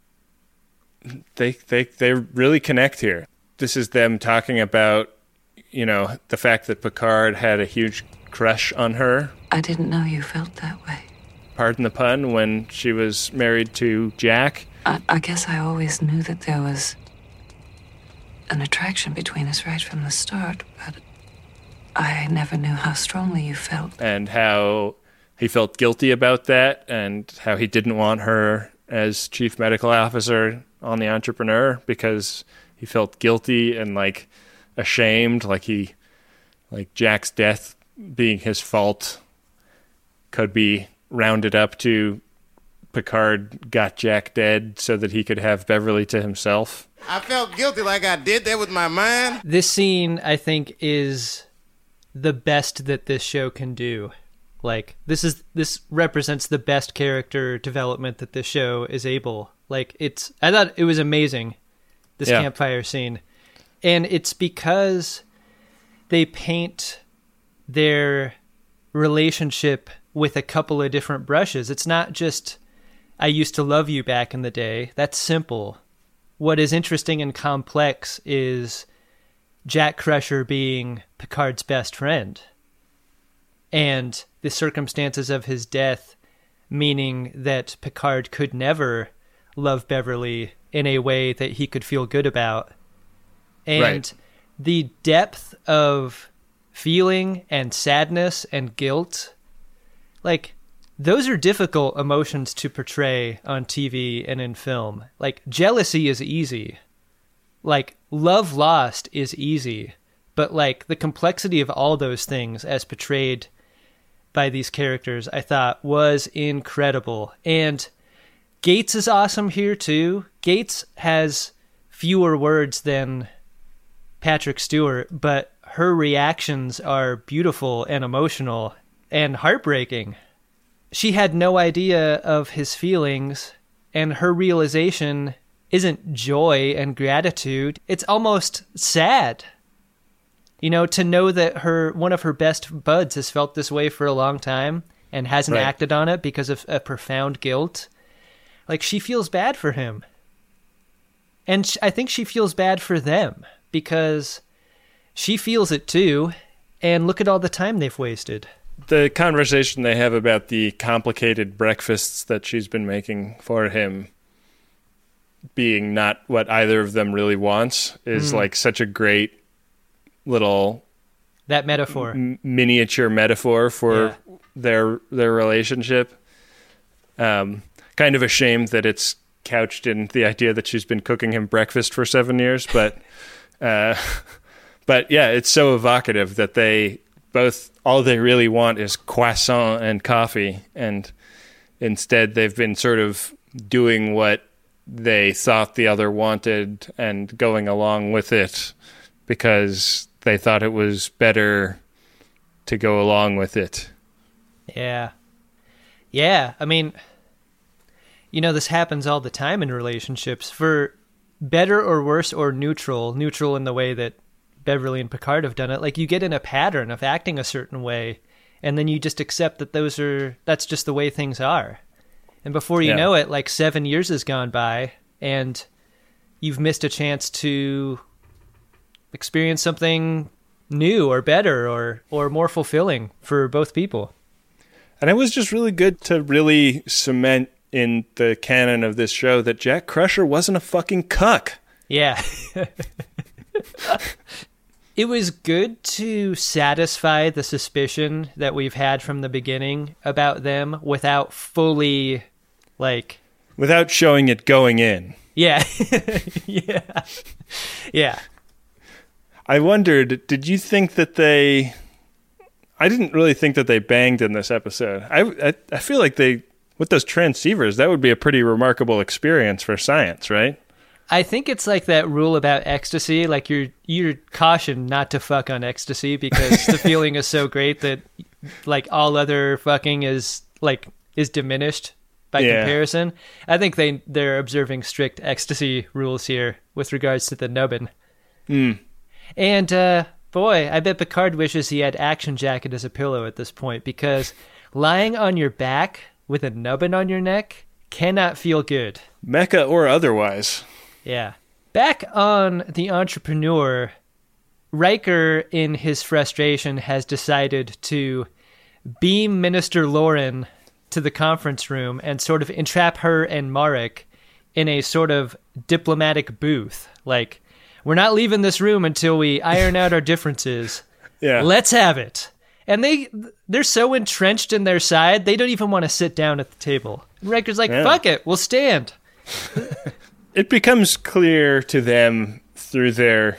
really connect here. This is them talking about, you know, the fact that Picard had a huge crush on her. I didn't know you felt that way. Pardon the pun, when she was married to Jack. I guess I always knew that there was an attraction between us right from the start, but I never knew how strongly you felt. And how he felt guilty about that, and how he didn't want her as chief medical officer on the Entrepreneur because he felt guilty and like ashamed, like Jack's death being his fault could be rounded up to Picard got Jack dead so that he could have Beverly to himself. I felt guilty like I did that with my mind. This scene, I think, is the best that this show can do. Like, this represents the best character development that this show is able. Like, I thought it was amazing, this campfire scene. And it's because they paint their relationship with a couple of different brushes. It's not just, I used to love you back in the day. That's simple. What is interesting and complex is Jack Crusher being Picard's best friend. And the circumstances of his death, meaning that Picard could never love Beverly in a way that he could feel good about. And Right. the depth of feeling and sadness and guilt, like, those are difficult emotions to portray on TV and in film. Like, jealousy is easy. Like, love lost is easy. But, like, the complexity of all those things as portrayed by these characters, I thought was incredible. And Gates is awesome here, too. Gates has fewer words than Patrick Stewart, but her reactions are beautiful and emotional and heartbreaking. She had no idea of his feelings, and her realization isn't joy and gratitude. It's almost sad. You know, to know that one of her best buds has felt this way for a long time and hasn't Right. acted on it because of a profound guilt. Like, she feels bad for him. And I think she feels bad for them because she feels it too. And look at all the time they've wasted. The conversation they have about the complicated breakfasts that she's been making for him being not what either of them really wants is like such a great little That metaphor. miniature metaphor for their relationship. Kind of a shame that it's couched in the idea that she's been cooking him breakfast for 7 years, but yeah, it's so evocative that they both, all they really want is croissant and coffee, and instead they've been sort of doing what they thought the other wanted and going along with it because they thought it was better to go along with it. Yeah. Yeah, I mean, you know, this happens all the time in relationships. For better or worse or neutral in the way that Beverly and Picard have done it, like, you get in a pattern of acting a certain way, and then you just accept that that's just the way things are. And before you know it, like, 7 years has gone by, and you've missed a chance to experience something new or better or more fulfilling for both people. And it was just really good to really cement in the canon of this show that Jack Crusher wasn't a fucking cuck. Yeah. It was good to satisfy the suspicion that we've had from the beginning about them without fully, like... Without showing it going in. Yeah. Yeah. Yeah. I wondered, did you think that they... I didn't really think that they banged in this episode. I feel like with those transceivers, that would be a pretty remarkable experience for science, right? I think it's like that rule about ecstasy, like you're cautioned not to fuck on ecstasy because the feeling is so great that, like, all other fucking is diminished by comparison. I think they're observing strict ecstasy rules here with regards to the nubbin. And boy, I bet Picard wishes he had Action Jacket as a pillow at this point, because lying on your back with a nubbin on your neck cannot feel good. Mecha or otherwise. Yeah. Back on the Entrepreneur, Riker, in his frustration, has decided to beam Minister Lauren to the conference room and sort of entrap her and Marek in a sort of diplomatic booth. Like, we're not leaving this room until we iron out our differences. Yeah. Let's have it. And they're so entrenched in their side, they don't even want to sit down at the table. And Riker's like, fuck it, we'll stand. It becomes clear to them through their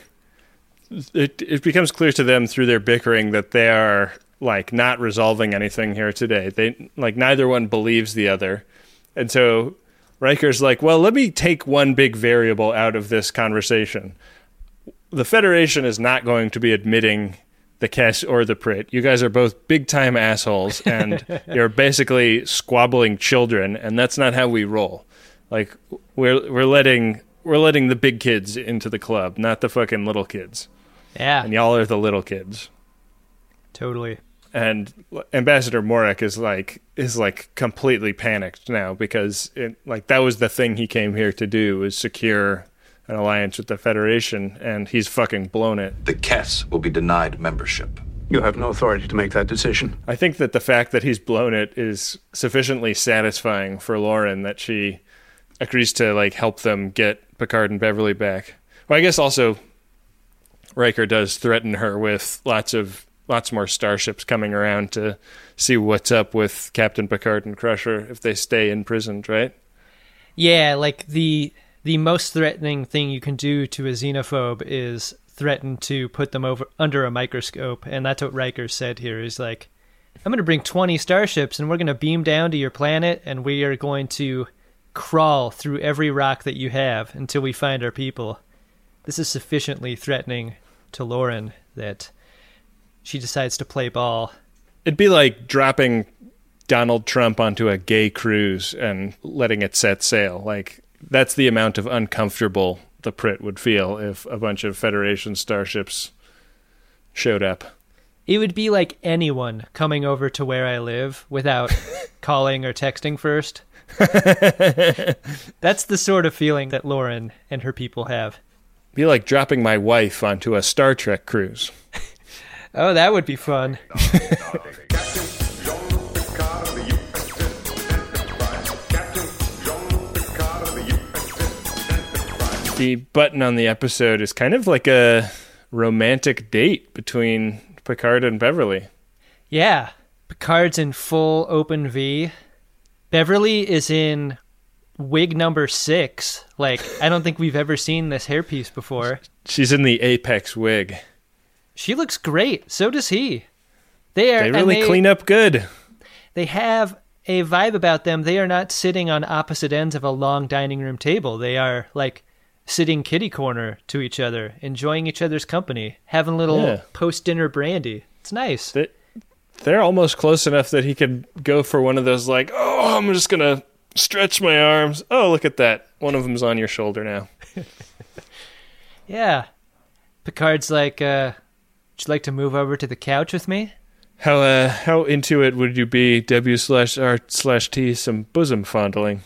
bickering that they are, like, not resolving anything here today. They, like, neither one believes the other. And so Riker's like, well, let me take one big variable out of this conversation. The Federation is not going to be admitting the Kess or the Prit. You guys are both big-time assholes, and you're basically squabbling children, and that's not how we roll. Like, we're letting the big kids into the club, not the fucking little kids. Yeah. And y'all are the little kids. Totally. And Ambassador Morek is completely panicked now because that was the thing he came here to do, was secure an alliance with the Federation, and he's fucking blown it. The Kess will be denied membership. You have no authority to make that decision. I think that the fact that he's blown it is sufficiently satisfying for Lauren that she agrees to like help them get Picard and Beverly back. Well, I guess also Riker does threaten her with lots more starships coming around to see what's up with Captain Picard and Crusher if they stay imprisoned, right? Yeah, like the most threatening thing you can do to a xenophobe is threaten to put them under a microscope, and that's what Riker said here. He's like, I'm going to bring 20 starships, and we're going to beam down to your planet, and we are going to crawl through every rock that you have until we find our people. This is sufficiently threatening to Lauren that she decides to play ball. It'd be like dropping Donald Trump onto a gay cruise and letting it set sail. Like, that's the amount of uncomfortable the Prit would feel if a bunch of Federation starships showed up. It would be like anyone coming over to where I live without calling or texting first. That's the sort of feeling that Lauren and her people have. Be like dropping my wife onto a Star Trek cruise. Oh, that would be fun. The button on the episode is kind of like a romantic date between Picard and Beverly. Yeah. Picard's in full open V. Beverly is in wig number 6. Like, I don't think we've ever seen this hairpiece before. She's in the Apex wig. She looks great. So does he. They really clean up good. They have a vibe about them. They are not sitting on opposite ends of a long dining room table. They are, like, sitting kitty corner to each other, enjoying each other's company, having a little post-dinner brandy. It's nice. They're almost close enough that he could go for one of those, like, oh, I'm just going to stretch my arms. Oh, look at that. One of them's on your shoulder now. Yeah. Picard's like, would you like to move over to the couch with me? How into it would you be, W/R/T, some bosom fondling?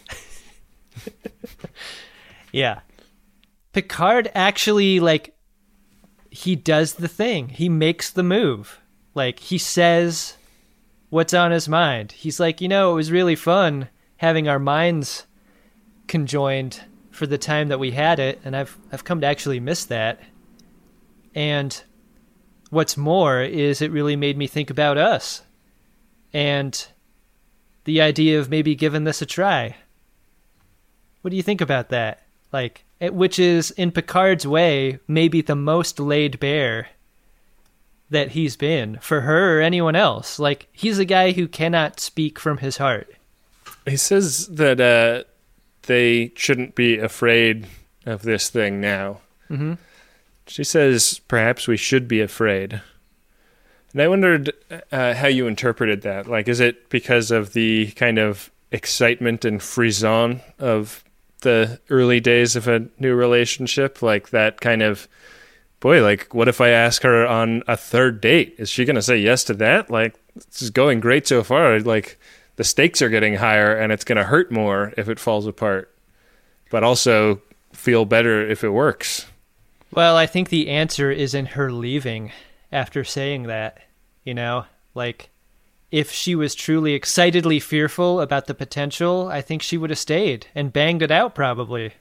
Yeah. Picard actually, like, he does the thing. He makes the move. Like, he says what's on his mind. He's like, it was really fun having our minds conjoined for the time that we had it, and I've come to actually miss that. And what's more is it really made me think about us and the idea of maybe giving this a try. What do you think about that? Like, which is, in Picard's way, maybe the most laid bare that he's been for her or anyone else. Like, he's a guy who cannot speak from his heart. He says that they shouldn't be afraid of this thing now. Mm-hmm. She says, perhaps we should be afraid. And I wondered how you interpreted that. Like, is it because of the kind of excitement and frisson of the early days of a new relationship? Like, that kind of, boy, like, what if I ask her on a third date? Is she going to say yes to that? Like, this is going great so far. Like, the stakes are getting higher, and it's going to hurt more if it falls apart. But also feel better if it works. Well, I think the answer is in her leaving after saying that, Like, if she was truly excitedly fearful about the potential, I think she would have stayed and banged it out probably.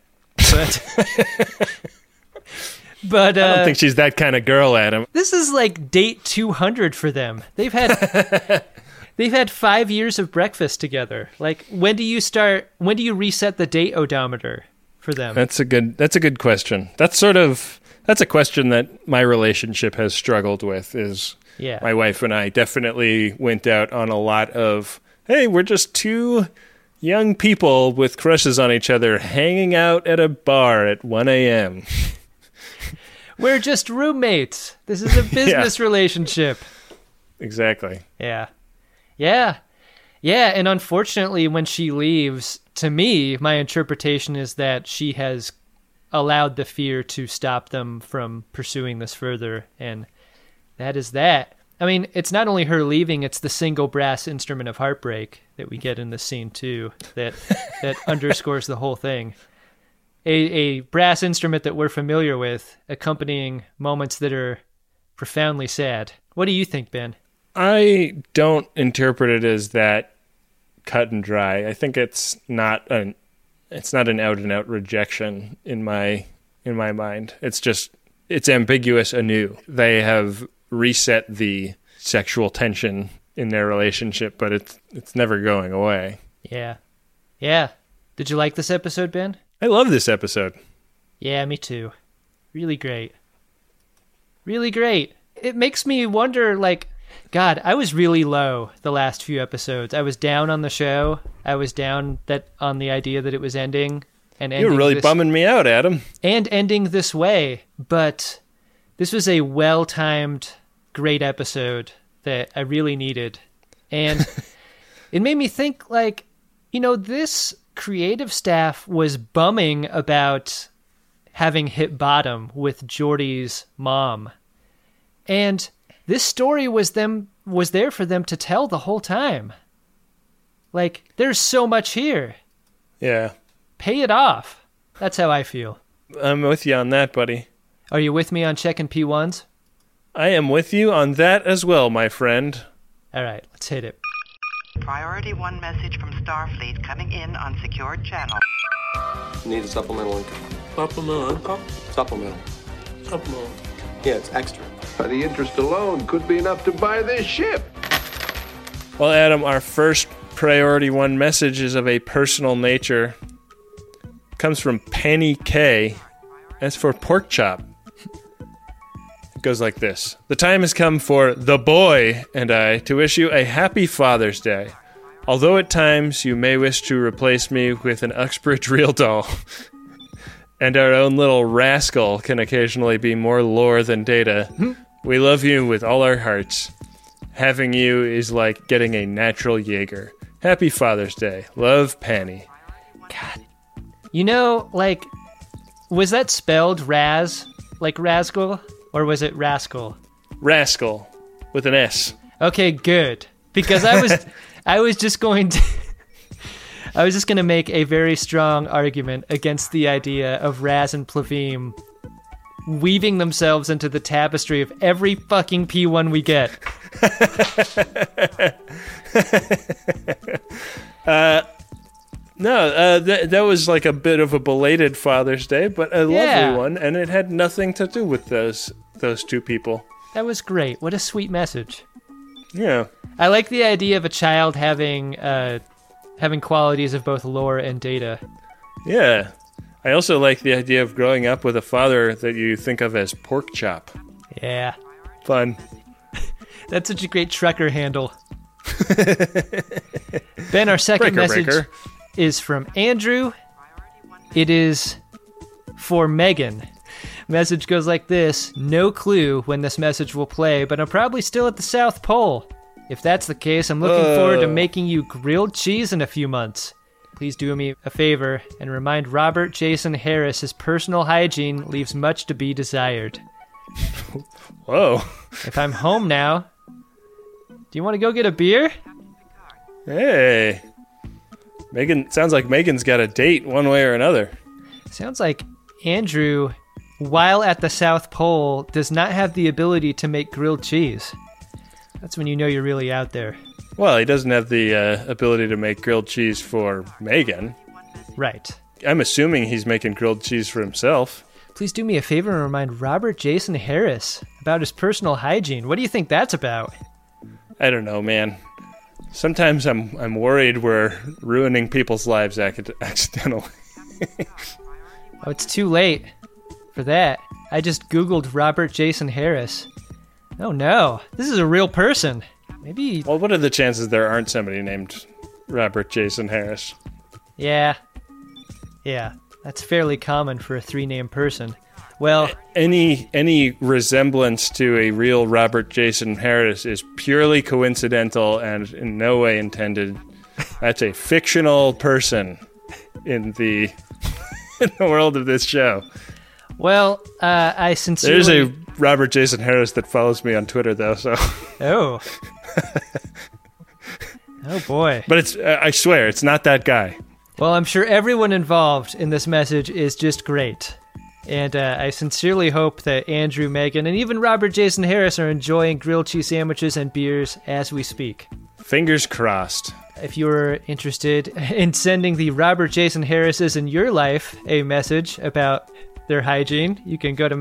But I don't think she's that kind of girl, Adam. This is like date 200 for them. They've had 5 years of breakfast together. Like, when do you reset the date odometer for them? That's a good question. That's a question that my relationship has struggled with. Is my wife and I definitely went out on a lot of, hey, we're just two young people with crushes on each other hanging out at a bar at 1 a.m. We're just roommates. This is a business relationship. Exactly. Yeah. And unfortunately, when she leaves, to me, my interpretation is that she has allowed the fear to stop them from pursuing this further, and that is that. I mean, it's not only her leaving, it's the single brass instrument of heartbreak that we get in this scene too, that underscores the whole thing. A brass instrument that we're familiar with, accompanying moments that are profoundly sad. What do you think, Ben? I don't interpret it as that cut and dry. I think it's not It's not an out and out rejection in my mind. It's ambiguous anew. They have reset the sexual tension in their relationship, but it's never going away. Yeah. Yeah. Did you like this episode, Ben? I love this episode. Yeah, me too. Really great. Really great. It makes me wonder, like, God, I was really low the last few episodes. I was down on the show. I was down on the idea that it was ending. And you were really bumming me out, Adam. And ending this way. But this was a well-timed, great episode that I really needed. And it made me think, like, this creative staff was bumming about having hit bottom with Geordi's mom. And this story was there for them to tell the whole time. Like, there's so much here. Yeah. Pay it off. That's how I feel. I'm with you on that, buddy. Are you with me on checking P1s? I am with you on that as well, my friend. All right, let's hit it. Priority 1 message from Starfleet coming in on secured channel. Need a supplemental income. Supplemental income? Supplemental. Supplemental. Yeah, it's extra. The interest alone could be enough to buy this ship. Well, Adam, our first Priority 1 message is of a personal nature. It comes from Penny K. As for pork chop. It goes like this. The time has come for the boy and I to wish you a happy Father's Day. Although at times you may wish to replace me with an Uxbridge real doll, and our own little rascal can occasionally be more lore than data, we love you with all our hearts. Having you is like getting a natural Jaeger. Happy Father's Day. Love, Penny. God. Like, was that spelled Raz? Like Rascal? Or was it Rascal? Rascal. With an S. Okay, good. Because I was just going to make a very strong argument against the idea of Raz and Plavim weaving themselves into the tapestry of every fucking P1 we get. That was like a bit of a belated Father's Day, but a lovely one, and it had nothing to do with those two people. That was great. What a sweet message. Yeah. I like the idea of a child having qualities of both lore and data. Yeah. I also like the idea of growing up with a father that you think of as pork chop. Yeah. Fun. That's such a great trucker handle. Ben, our second message is from Andrew. It is for Megan. Message goes like this. No clue when this message will play, but I'm probably still at the South Pole. If that's the case, I'm looking forward to making you grilled cheese in a few months. Please do me a favor and remind Robert Jason Harris his personal hygiene leaves much to be desired. Whoa. If I'm home now, do you want to go get a beer? Hey. Megan, sounds like Megan's got a date one way or another. Sounds like Andrew, while at the South Pole, does not have the ability to make grilled cheese. That's when you know you're really out there. Well, he doesn't have the ability to make grilled cheese for Megan. Right. I'm assuming he's making grilled cheese for himself. Please do me a favor and remind Robert Jason Harris about his personal hygiene. What do you think that's about? I don't know, man. Sometimes I'm worried we're ruining people's lives accidentally. Oh, it's too late for that. I just Googled Robert Jason Harris. Oh no, this is a real person. Maybe... Well, what are the chances there aren't somebody named Robert Jason Harris? Yeah, that's fairly common for a 3-name person. Well... Any resemblance to a real Robert Jason Harris is purely coincidental and in no way intended. That's a fictional person in the world of this show. Well, I sincerely... There's a Robert Jason Harris that follows me on Twitter, though, so... Oh. Oh, boy. But it's I swear, it's not that guy. Well, I'm sure everyone involved in this message is just great. And I sincerely hope that Andrew, Megan, and even Robert Jason Harris are enjoying grilled cheese sandwiches and beers as we speak. Fingers crossed. If you're interested in sending the Robert Jason Harrises in your life a message about their hygiene, you can go to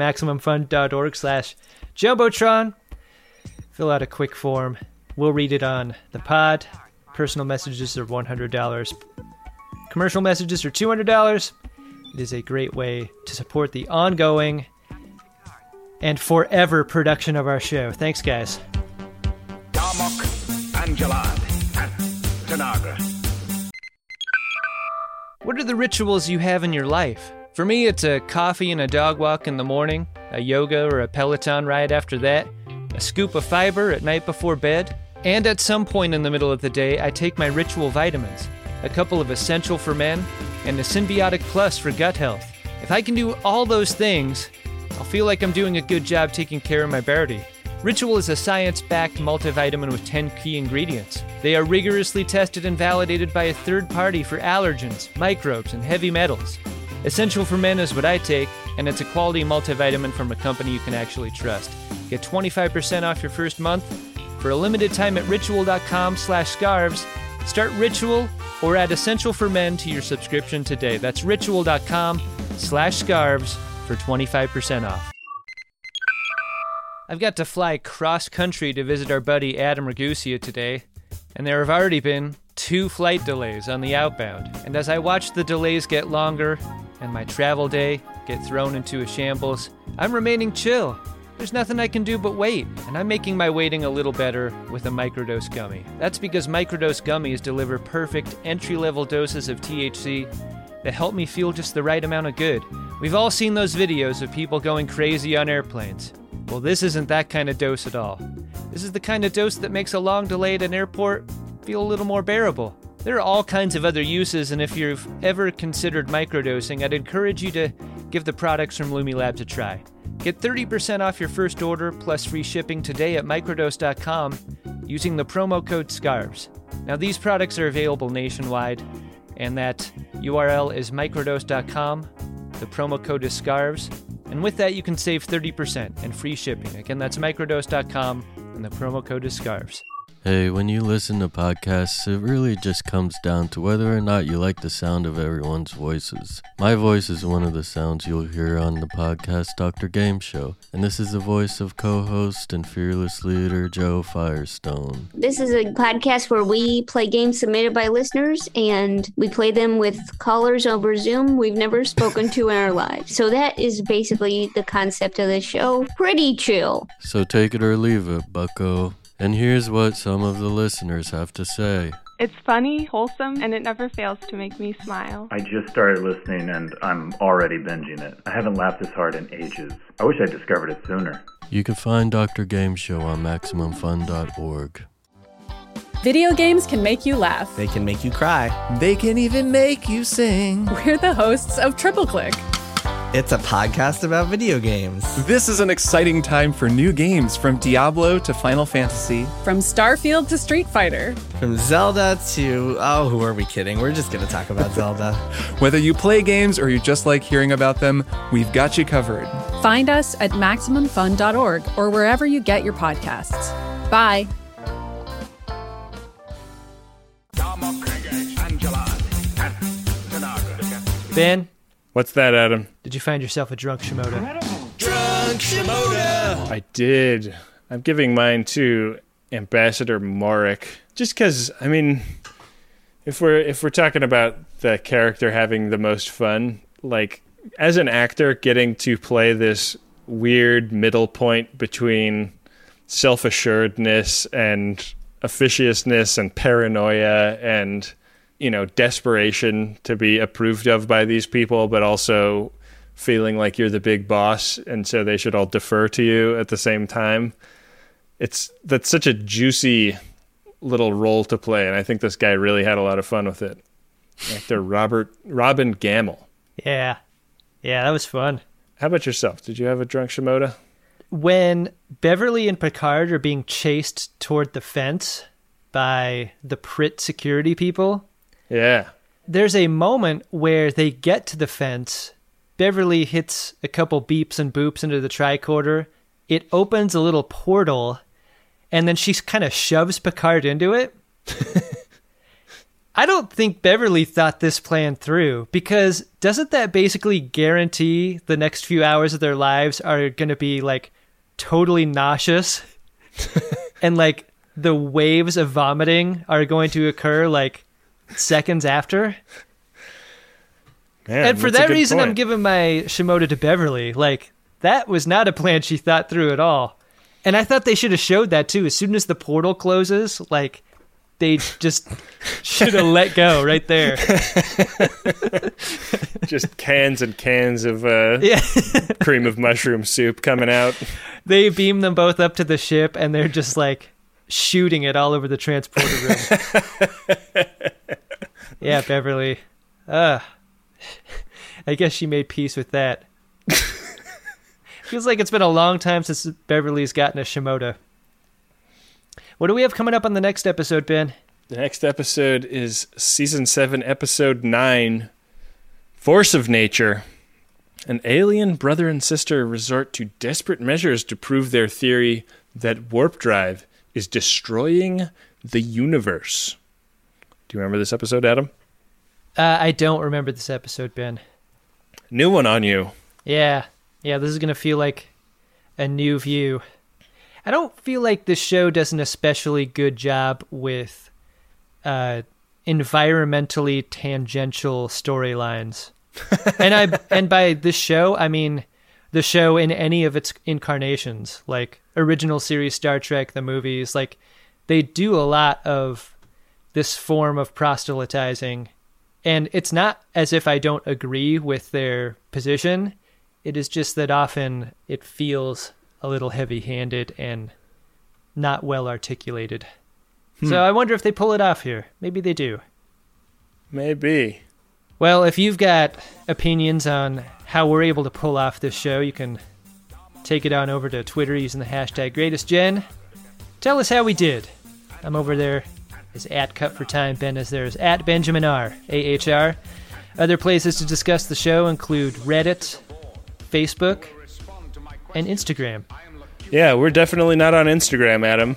MaximumFun.org/Jumbotron. Fill out a quick form. We'll read it on the pod. Personal messages are $100. Commercial messages are $200. It is a great way to support the ongoing and forever production of our show. Thanks, guys. Darmok, Angelad, and Tanagra. What are the rituals you have in your life? For me, it's a coffee and a dog walk in the morning, a yoga or a Peloton ride after that, a scoop of fiber at night before bed, and at some point in the middle of the day, I take my ritual vitamins, a couple of Essential for Men, and a Symbiotic Plus for gut health. If I can do all those things, I'll feel like I'm doing a good job taking care of my body. Ritual is a science-backed multivitamin with 10 key ingredients. They are rigorously tested and validated by a third party for allergens, microbes, and heavy metals. Essential for Men is what I take, and it's a quality multivitamin from a company you can actually trust. Get 25% off your first month for a limited time at ritual.com/scarves. Start Ritual or add Essential for Men to your subscription today. That's ritual.com/scarves for 25% off. I've got to fly cross-country to visit our buddy Adam Ragusia today, and there have already been 2 flight delays on the outbound. And as I watch the delays get longer and my travel day get thrown into a shambles, I'm remaining chill. There's nothing I can do but wait, and I'm making my waiting a little better with a microdose gummy. That's because microdose gummies deliver perfect entry-level doses of THC that help me feel just the right amount of good. We've all seen those videos of people going crazy on airplanes. Well, this isn't that kind of dose at all. This is the kind of dose that makes a long delay at an airport feel a little more bearable. There are all kinds of other uses, and if you've ever considered microdosing, I'd encourage you to give the products from Lumi Labs a try. Get 30% off your first order plus free shipping today at microdose.com using the promo code SCARVES. Now, these products are available nationwide, and that URL is microdose.com. The promo code is SCARVES, and with that, you can save 30% and free shipping. Again, that's microdose.com, and the promo code is SCARVES. Hey, when you listen to podcasts, it really just comes down to whether or not you like the sound of everyone's voices. My voice is one of the sounds you'll hear on the podcast Dr. Game Show, and this is the voice of co-host and fearless leader Joe Firestone. This is a podcast where we play games submitted by listeners, and we play them with callers over Zoom we've never spoken to in our lives. So that is basically the concept of the show. Pretty chill. So take it or leave it, bucko. And here's what some of the listeners have to say. It's funny, wholesome, and it never fails to make me smile. I just started listening and I'm already binging it. I haven't laughed this hard in ages. I wish I discovered it sooner. You can find Dr. Game Show on MaximumFun.org. Video games can make you laugh. They can make you cry. They can even make you sing. We're the hosts of Triple Click. It's a podcast about video games. This is an exciting time for new games, from Diablo to Final Fantasy. From Starfield to Street Fighter. From Zelda to... oh, who are we kidding? We're just going to talk about Zelda. Whether you play games or you just like hearing about them, we've got you covered. Find us at MaximumFun.org or wherever you get your podcasts. Bye. Ben? What's that, Adam? Did you find yourself a drunk Shimoda? Drunk Shimoda! I did. I'm giving mine to Ambassador Morik. Just because, I mean, if we're talking about the character having the most fun, like, as an actor, getting to play this weird middle point between self-assuredness and officiousness and paranoia and, you know, desperation to be approved of by these people, but also feeling like you're the big boss and so they should all defer to you at the same time. That's such a juicy little role to play, and I think this guy really had a lot of fun with it. Actor Robin Gamble. Yeah, that was fun. How about yourself? Did you have a drunk Shimoda? When Beverly and Picard are being chased toward the fence by the Prit security people, yeah, there's a moment where they get to the fence. Beverly hits a couple beeps and boops into the tricorder. It opens a little portal, and then she kind of shoves Picard into it. I don't think Beverly thought this plan through, because doesn't that basically guarantee the next few hours of their lives are going to be like totally nauseous and like the waves of vomiting are going to occur like seconds after? Man, and for that's a that good reason, point. I'm giving my Shimoda to Beverly. Like, that was not a plan she thought through at all. And I thought they should have showed that too. As soon as the portal closes, like, they just should have let go right there. Just cans and cans of cream of mushroom soup coming out. They beam them both up to the ship, and they're just like shooting it all over the transporter room. Yeah, Beverly. I guess she made peace with that. Feels like it's been a long time since Beverly's gotten a Shimoda. What do we have coming up on the next episode, Ben? The next episode is Season 7, Episode 9, Force of Nature. An alien brother and sister resort to desperate measures to prove their theory that warp drive is destroying the universe. Do you remember this episode, Adam? I don't remember this episode, Ben. New one on you. Yeah, this is going to feel like a new view. I don't feel like this show does an especially good job with environmentally tangential storylines. And by this show, I mean the show in any of its incarnations, like original series Star Trek, the movies. Like, they do a lot of this form of proselytizing. And it's not as if I don't agree with their position. It is just that often it feels a little heavy-handed and not well articulated. So I wonder if they pull it off here. Maybe they do. Maybe. Well, if you've got opinions on how we're able to pull off this show, you can take it on over to Twitter using the hashtag GreatestGen. Tell us how we did. I'm over there as @CutForTime. Ben is there as @Benjamin R. AHR. Other places to discuss the show include Reddit, Facebook, and Instagram. Yeah, we're definitely not on Instagram, Adam.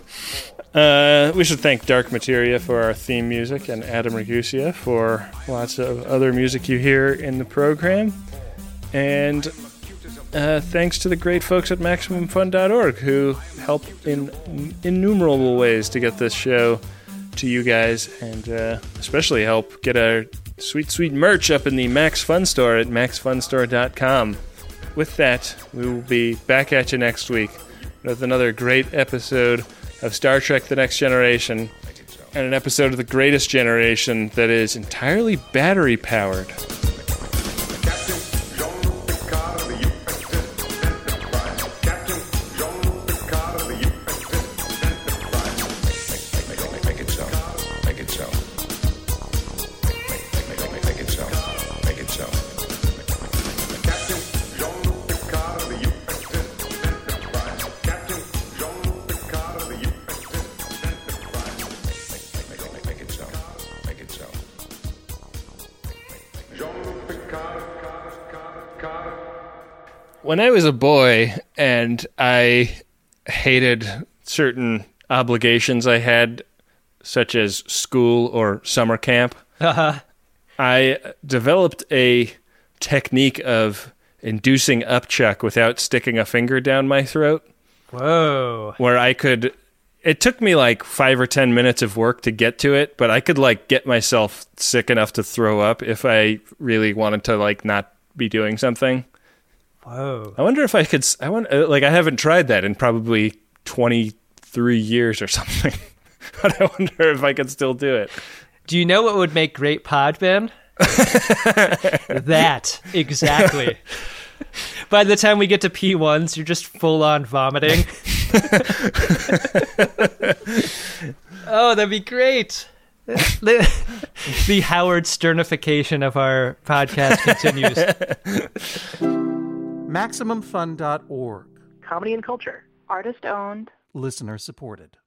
We should thank Dark Materia for our theme music and Adam Ragusia for lots of other music you hear in the program. And thanks to the great folks at MaximumFun.org who help in innumerable ways to get this show to you guys, and especially help get our sweet, sweet merch up in the Max Fun Store at maxfunstore.com. With that, we will be back at you next week with another great episode of Star Trek The Next Generation, and an episode of The Greatest Generation that is entirely battery-powered. When I was a boy and I hated certain obligations I had, such as school or summer camp, I developed a technique of inducing upchuck without sticking a finger down my throat. Whoa. Where I could... It took me like 5 or 10 minutes of work to get to it, but I could like get myself sick enough to throw up if I really wanted to like not be doing something. Whoa. I wonder if I could... I haven't tried that in probably 23 years or something. But I wonder if I could still do it. Do you know what would make great pod, Ben? That. Exactly. By the time we get to P1s, you're just full-on vomiting. Oh, that'd be great. The Howard Sternification of our podcast continues. MaximumFun.org. Comedy and culture. Artist owned. Listener supported.